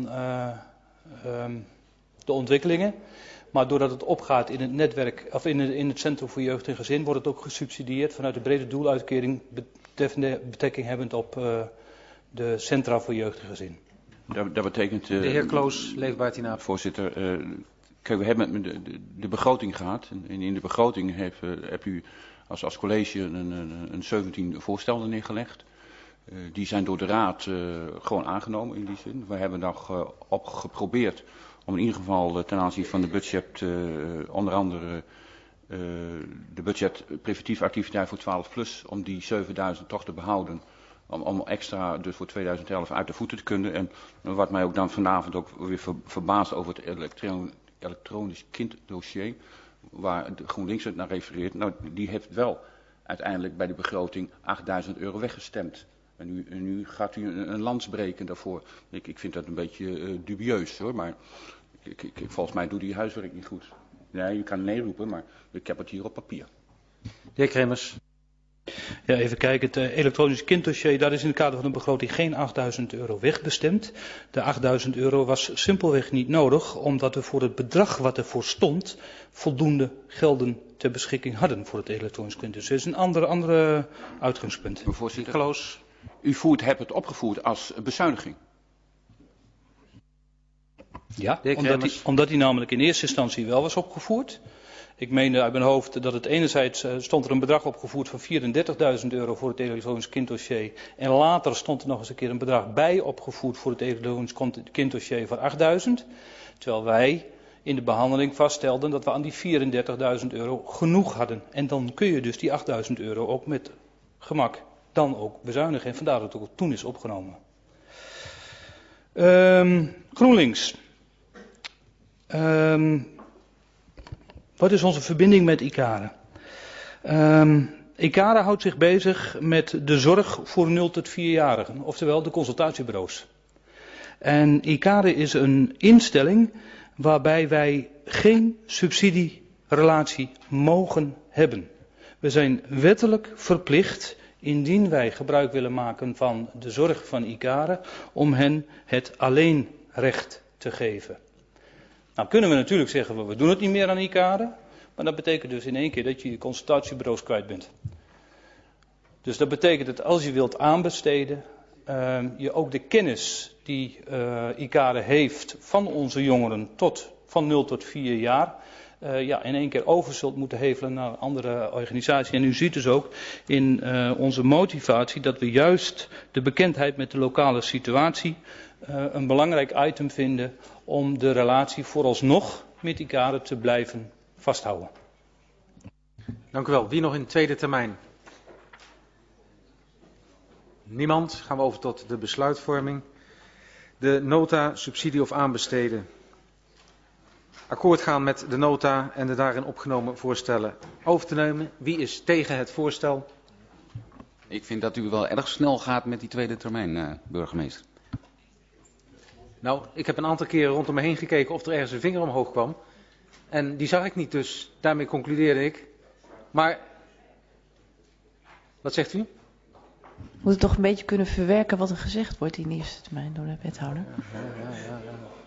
de ontwikkelingen. Maar doordat het opgaat in het netwerk, of in het Centrum voor Jeugd en Gezin, wordt het ook gesubsidieerd vanuit de brede doeluitkering betrekking hebbend op de Centra voor Jeugd en Gezin. Dat betekent... de heer Kloos, Leefbaar Tynaarlo. Voorzitter, kijk, we hebben de begroting gehad. En in de begroting hebt u als college een 17 voorstellen neergelegd. Die zijn door de Raad gewoon aangenomen in die zin. We hebben nog op geprobeerd om in ieder geval ten aanzien van de budget, onder andere de budget preventieve activiteit voor 12+, om die 7000 toch te behouden. Om extra dus voor 2011 uit de voeten te kunnen. En wat mij ook dan vanavond ook weer verbaast over het elektronisch kinddossier, waar de GroenLinks het naar refereert. Nou, die heeft wel uiteindelijk bij de begroting €8000 weggestemd. En nu gaat u een lans breken daarvoor. Ik vind dat een beetje dubieus hoor, maar volgens mij doet hij huiswerk niet goed. Ja, je kan nee roepen, maar ik heb het hier op papier. De heer Kremers. Ja, even kijken. Het elektronisch kinddossier, daar is in het kader van de begroting geen €8.000 wegbestemd. De €8.000 was simpelweg niet nodig, omdat we voor het bedrag wat ervoor stond, voldoende gelden ter beschikking hadden voor het elektronisch kinddossier. Dat is een andere uitgangspunt. Voorzitter, u hebt het opgevoerd als bezuiniging. Ja, omdat die namelijk in eerste instantie wel was opgevoerd. Ik meende uit mijn hoofd dat het enerzijds stond er een bedrag opgevoerd van €34.000 voor het elektronisch kinddossier. En later stond er nog eens een keer een bedrag bij opgevoerd voor het elektronisch kinddossier van €8.000. Terwijl wij in de behandeling vaststelden dat we aan die €34.000 genoeg hadden. En dan kun je dus die €8.000 ook met gemak dan ook bezuinigen. En vandaar dat het ook toen is opgenomen. GroenLinks. Wat is onze verbinding met ICARE? ICARE houdt zich bezig met de zorg voor 0 tot 4-jarigen, oftewel de consultatiebureaus. En ICARE is een instelling waarbij wij geen subsidierelatie mogen hebben. We zijn wettelijk verplicht, indien wij gebruik willen maken van de zorg van ICARE, om hen het alleenrecht te geven. Nou kunnen we natuurlijk zeggen, we doen het niet meer aan ICARE, maar dat betekent dus in één keer dat je je consultatiebureaus kwijt bent. Dus dat betekent dat als je wilt aanbesteden, je ook de kennis die ICARE heeft van onze jongeren van 0 tot 4 jaar, in één keer over zult moeten hevelen naar een andere organisatie. En u ziet dus ook in onze motivatie dat we juist de bekendheid met de lokale situatie een belangrijk item vinden om de relatie vooralsnog met ICARE te blijven vasthouden. Dank u wel. Wie nog in tweede termijn? Niemand. Gaan we over tot de besluitvorming. De nota, subsidie of aanbesteden. Akkoord gaan met de nota en de daarin opgenomen voorstellen over te nemen. Wie is tegen het voorstel? Ik vind dat u wel erg snel gaat met die tweede termijn, burgemeester. Nou, ik heb een aantal keren rondom me heen gekeken of er ergens een vinger omhoog kwam. En die zag ik niet, dus daarmee concludeerde ik. Maar, wat zegt u? We moeten toch een beetje kunnen verwerken wat er gezegd wordt in de eerste termijn door de wethouder. Ja.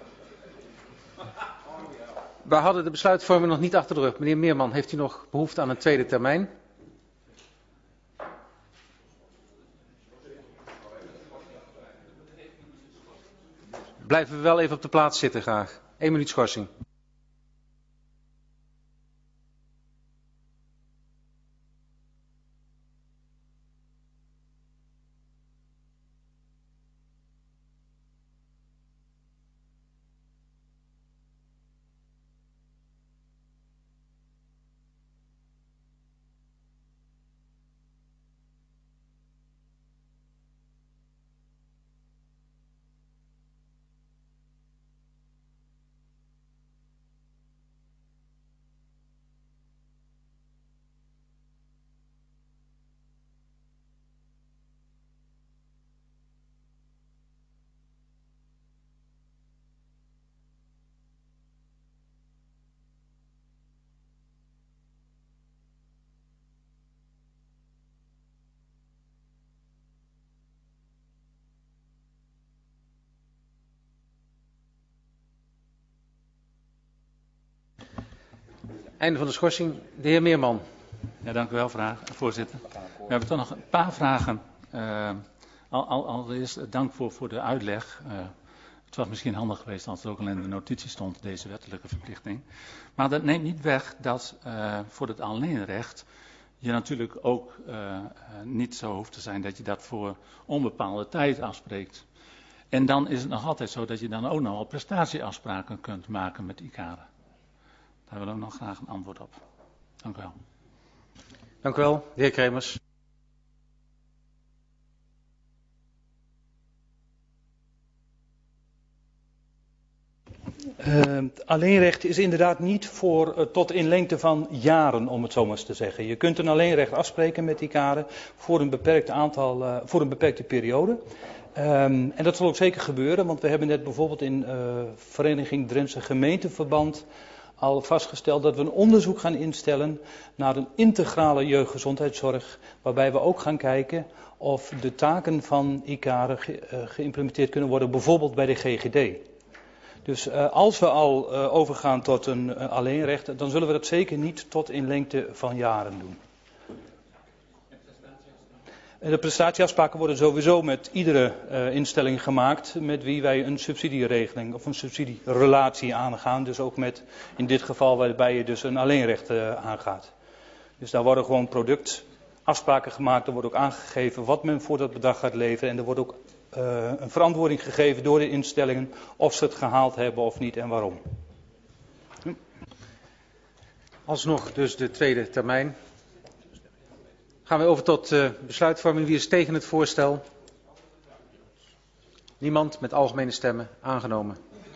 We hadden de besluitvorming nog niet achter de rug. Meneer Meerman, heeft u nog behoefte aan een tweede termijn? Blijven we wel even op de plaats zitten graag. 1 minuut schorsing. Einde van de schorsing. De heer Meerman. Ja, dank u wel, voorzitter. We hebben toch nog een paar vragen. Allereerst dank voor de uitleg. Het was misschien handig geweest als het ook al in de notitie stond, deze wettelijke verplichting. Maar dat neemt niet weg dat voor het alleenrecht je natuurlijk ook niet zo hoeft te zijn dat je dat voor onbepaalde tijd afspreekt. En dan is het nog altijd zo dat je dan ook nog wel prestatieafspraken kunt maken met ICARE. Daar willen we nog graag een antwoord op. Dank u wel. Dank u wel, de heer Kremers. Alleenrecht is inderdaad niet tot in lengte van jaren, om het zo maar eens te zeggen. Je kunt een alleenrecht afspreken met ICARE voor een beperkte periode. En dat zal ook zeker gebeuren, want we hebben net bijvoorbeeld in Vereniging Drentse Gemeenteverband al vastgesteld dat we een onderzoek gaan instellen naar een integrale jeugdgezondheidszorg, waarbij we ook gaan kijken of de taken van ICARE geïmplementeerd kunnen worden, bijvoorbeeld bij de GGD. Dus als we al overgaan tot een alleenrecht, dan zullen we dat zeker niet tot in lengte van jaren doen. De prestatieafspraken worden sowieso met iedere instelling gemaakt met wie wij een subsidieregeling of een subsidierelatie aangaan. Dus ook met, in dit geval waarbij je dus een alleenrecht aangaat. Dus daar worden gewoon productafspraken gemaakt, er wordt ook aangegeven wat men voor dat bedrag gaat leveren. En er wordt ook een verantwoording gegeven door de instellingen of ze het gehaald hebben of niet en waarom. Alsnog dus de tweede termijn. Gaan we over tot besluitvorming. Wie is tegen het voorstel? Niemand, met algemene stemmen aangenomen.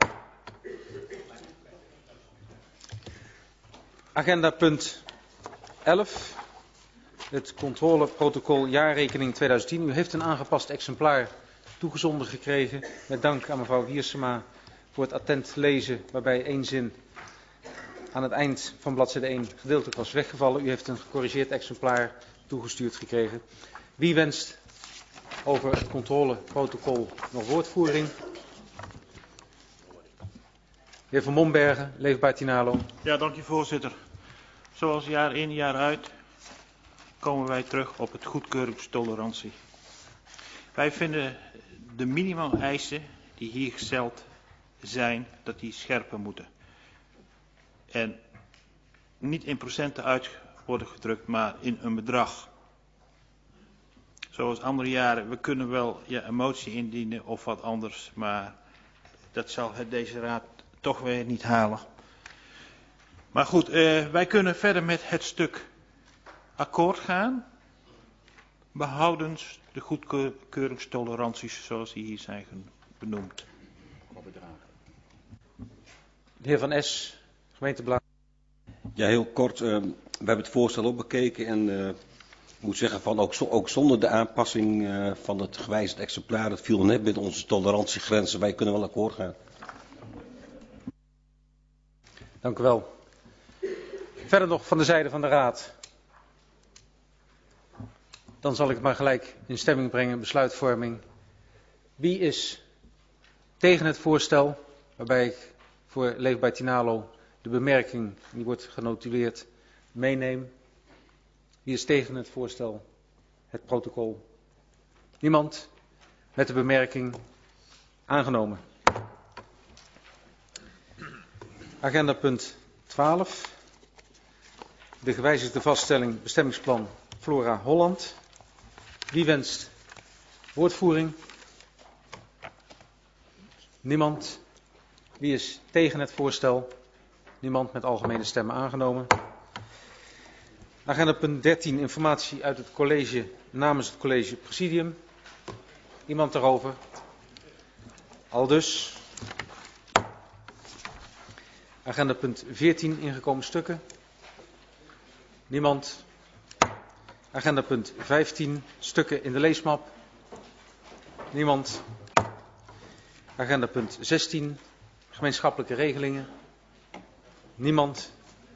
Agenda punt 11. Het controleprotocol jaarrekening 2010. U heeft een aangepast exemplaar toegezonden gekregen. Met dank aan mevrouw Wiersema voor het attent lezen, waarbij één zin aan het eind van bladzijde 1 gedeeltelijk was weggevallen. U heeft een gecorrigeerd exemplaar toegestuurd gekregen. Wie wenst over het controleprotocol nog woordvoering? De heer Van Mombergen, Leefbaar Tinalo. Ja, dank u voorzitter. Zoals jaar in jaar uit komen wij terug op het goedkeuringstolerantie. Wij vinden de minimumeisen die hier gesteld zijn, dat die scherper moeten. En niet in procenten uit worden gedrukt, maar in een bedrag. Zoals andere jaren, we kunnen wel een motie indienen of wat anders, maar dat zal deze raad toch weer niet halen. Maar goed, wij kunnen verder met het stuk akkoord gaan, behoudens de goedkeuringstoleranties zoals die hier zijn benoemd. De heer Van Es, gemeentebelang. Ja, heel kort. We hebben het voorstel ook bekeken en ik moet zeggen van ook zonder de aanpassing van het gewijzigd exemplaar, dat viel net binnen onze tolerantiegrenzen. Wij kunnen wel akkoord gaan. Dank u wel. Verder nog van de zijde van de raad. Dan zal ik het maar gelijk in stemming brengen, besluitvorming. Wie is tegen het voorstel, waarbij ik voor Leefbaar Tinalo de bemerking, die wordt genotuleerd, meeneem? Wie is tegen het voorstel, het protocol? Niemand? Met de bemerking aangenomen. Agenda punt 12. De gewijzigde vaststelling bestemmingsplan Flora Holland. Wie wenst woordvoering? Niemand. Wie is tegen het voorstel? Niemand, met algemene stemmen aangenomen. Agenda punt 13. Informatie uit het college namens het college presidium. Iemand daarover? Aldus. Agenda punt 14. Ingekomen stukken. Niemand. Agenda punt 15. Stukken in de leesmap. Niemand. Agenda punt 16. Gemeenschappelijke regelingen. Niemand.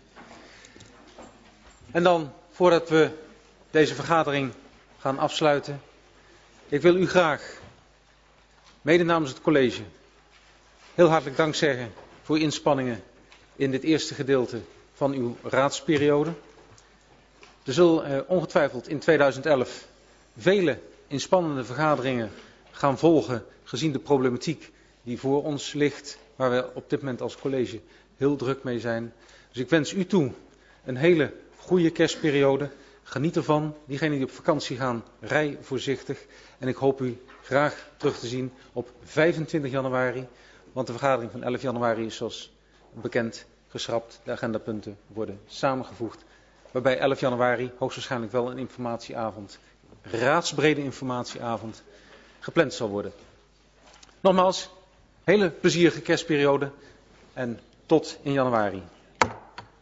En dan, voordat we deze vergadering gaan afsluiten, ik wil u graag, mede namens het college, heel hartelijk dank zeggen voor uw inspanningen in dit eerste gedeelte van uw raadsperiode. Er zullen ongetwijfeld in 2011 vele inspannende vergaderingen gaan volgen, gezien de problematiek die voor ons ligt, waar we op dit moment als college heel druk mee zijn. Dus ik wens u toe een hele goede kerstperiode. Geniet ervan. Diegenen die op vakantie gaan, rij voorzichtig. En ik hoop u graag terug te zien op 25 januari. Want de vergadering van 11 januari is zoals bekend geschrapt. De agendapunten worden samengevoegd. Waarbij 11 januari hoogstwaarschijnlijk wel een informatieavond, raadsbrede informatieavond, gepland zal worden. Nogmaals, hele plezierige kerstperiode en tot in januari.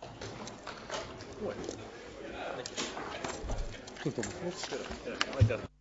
Ging toch?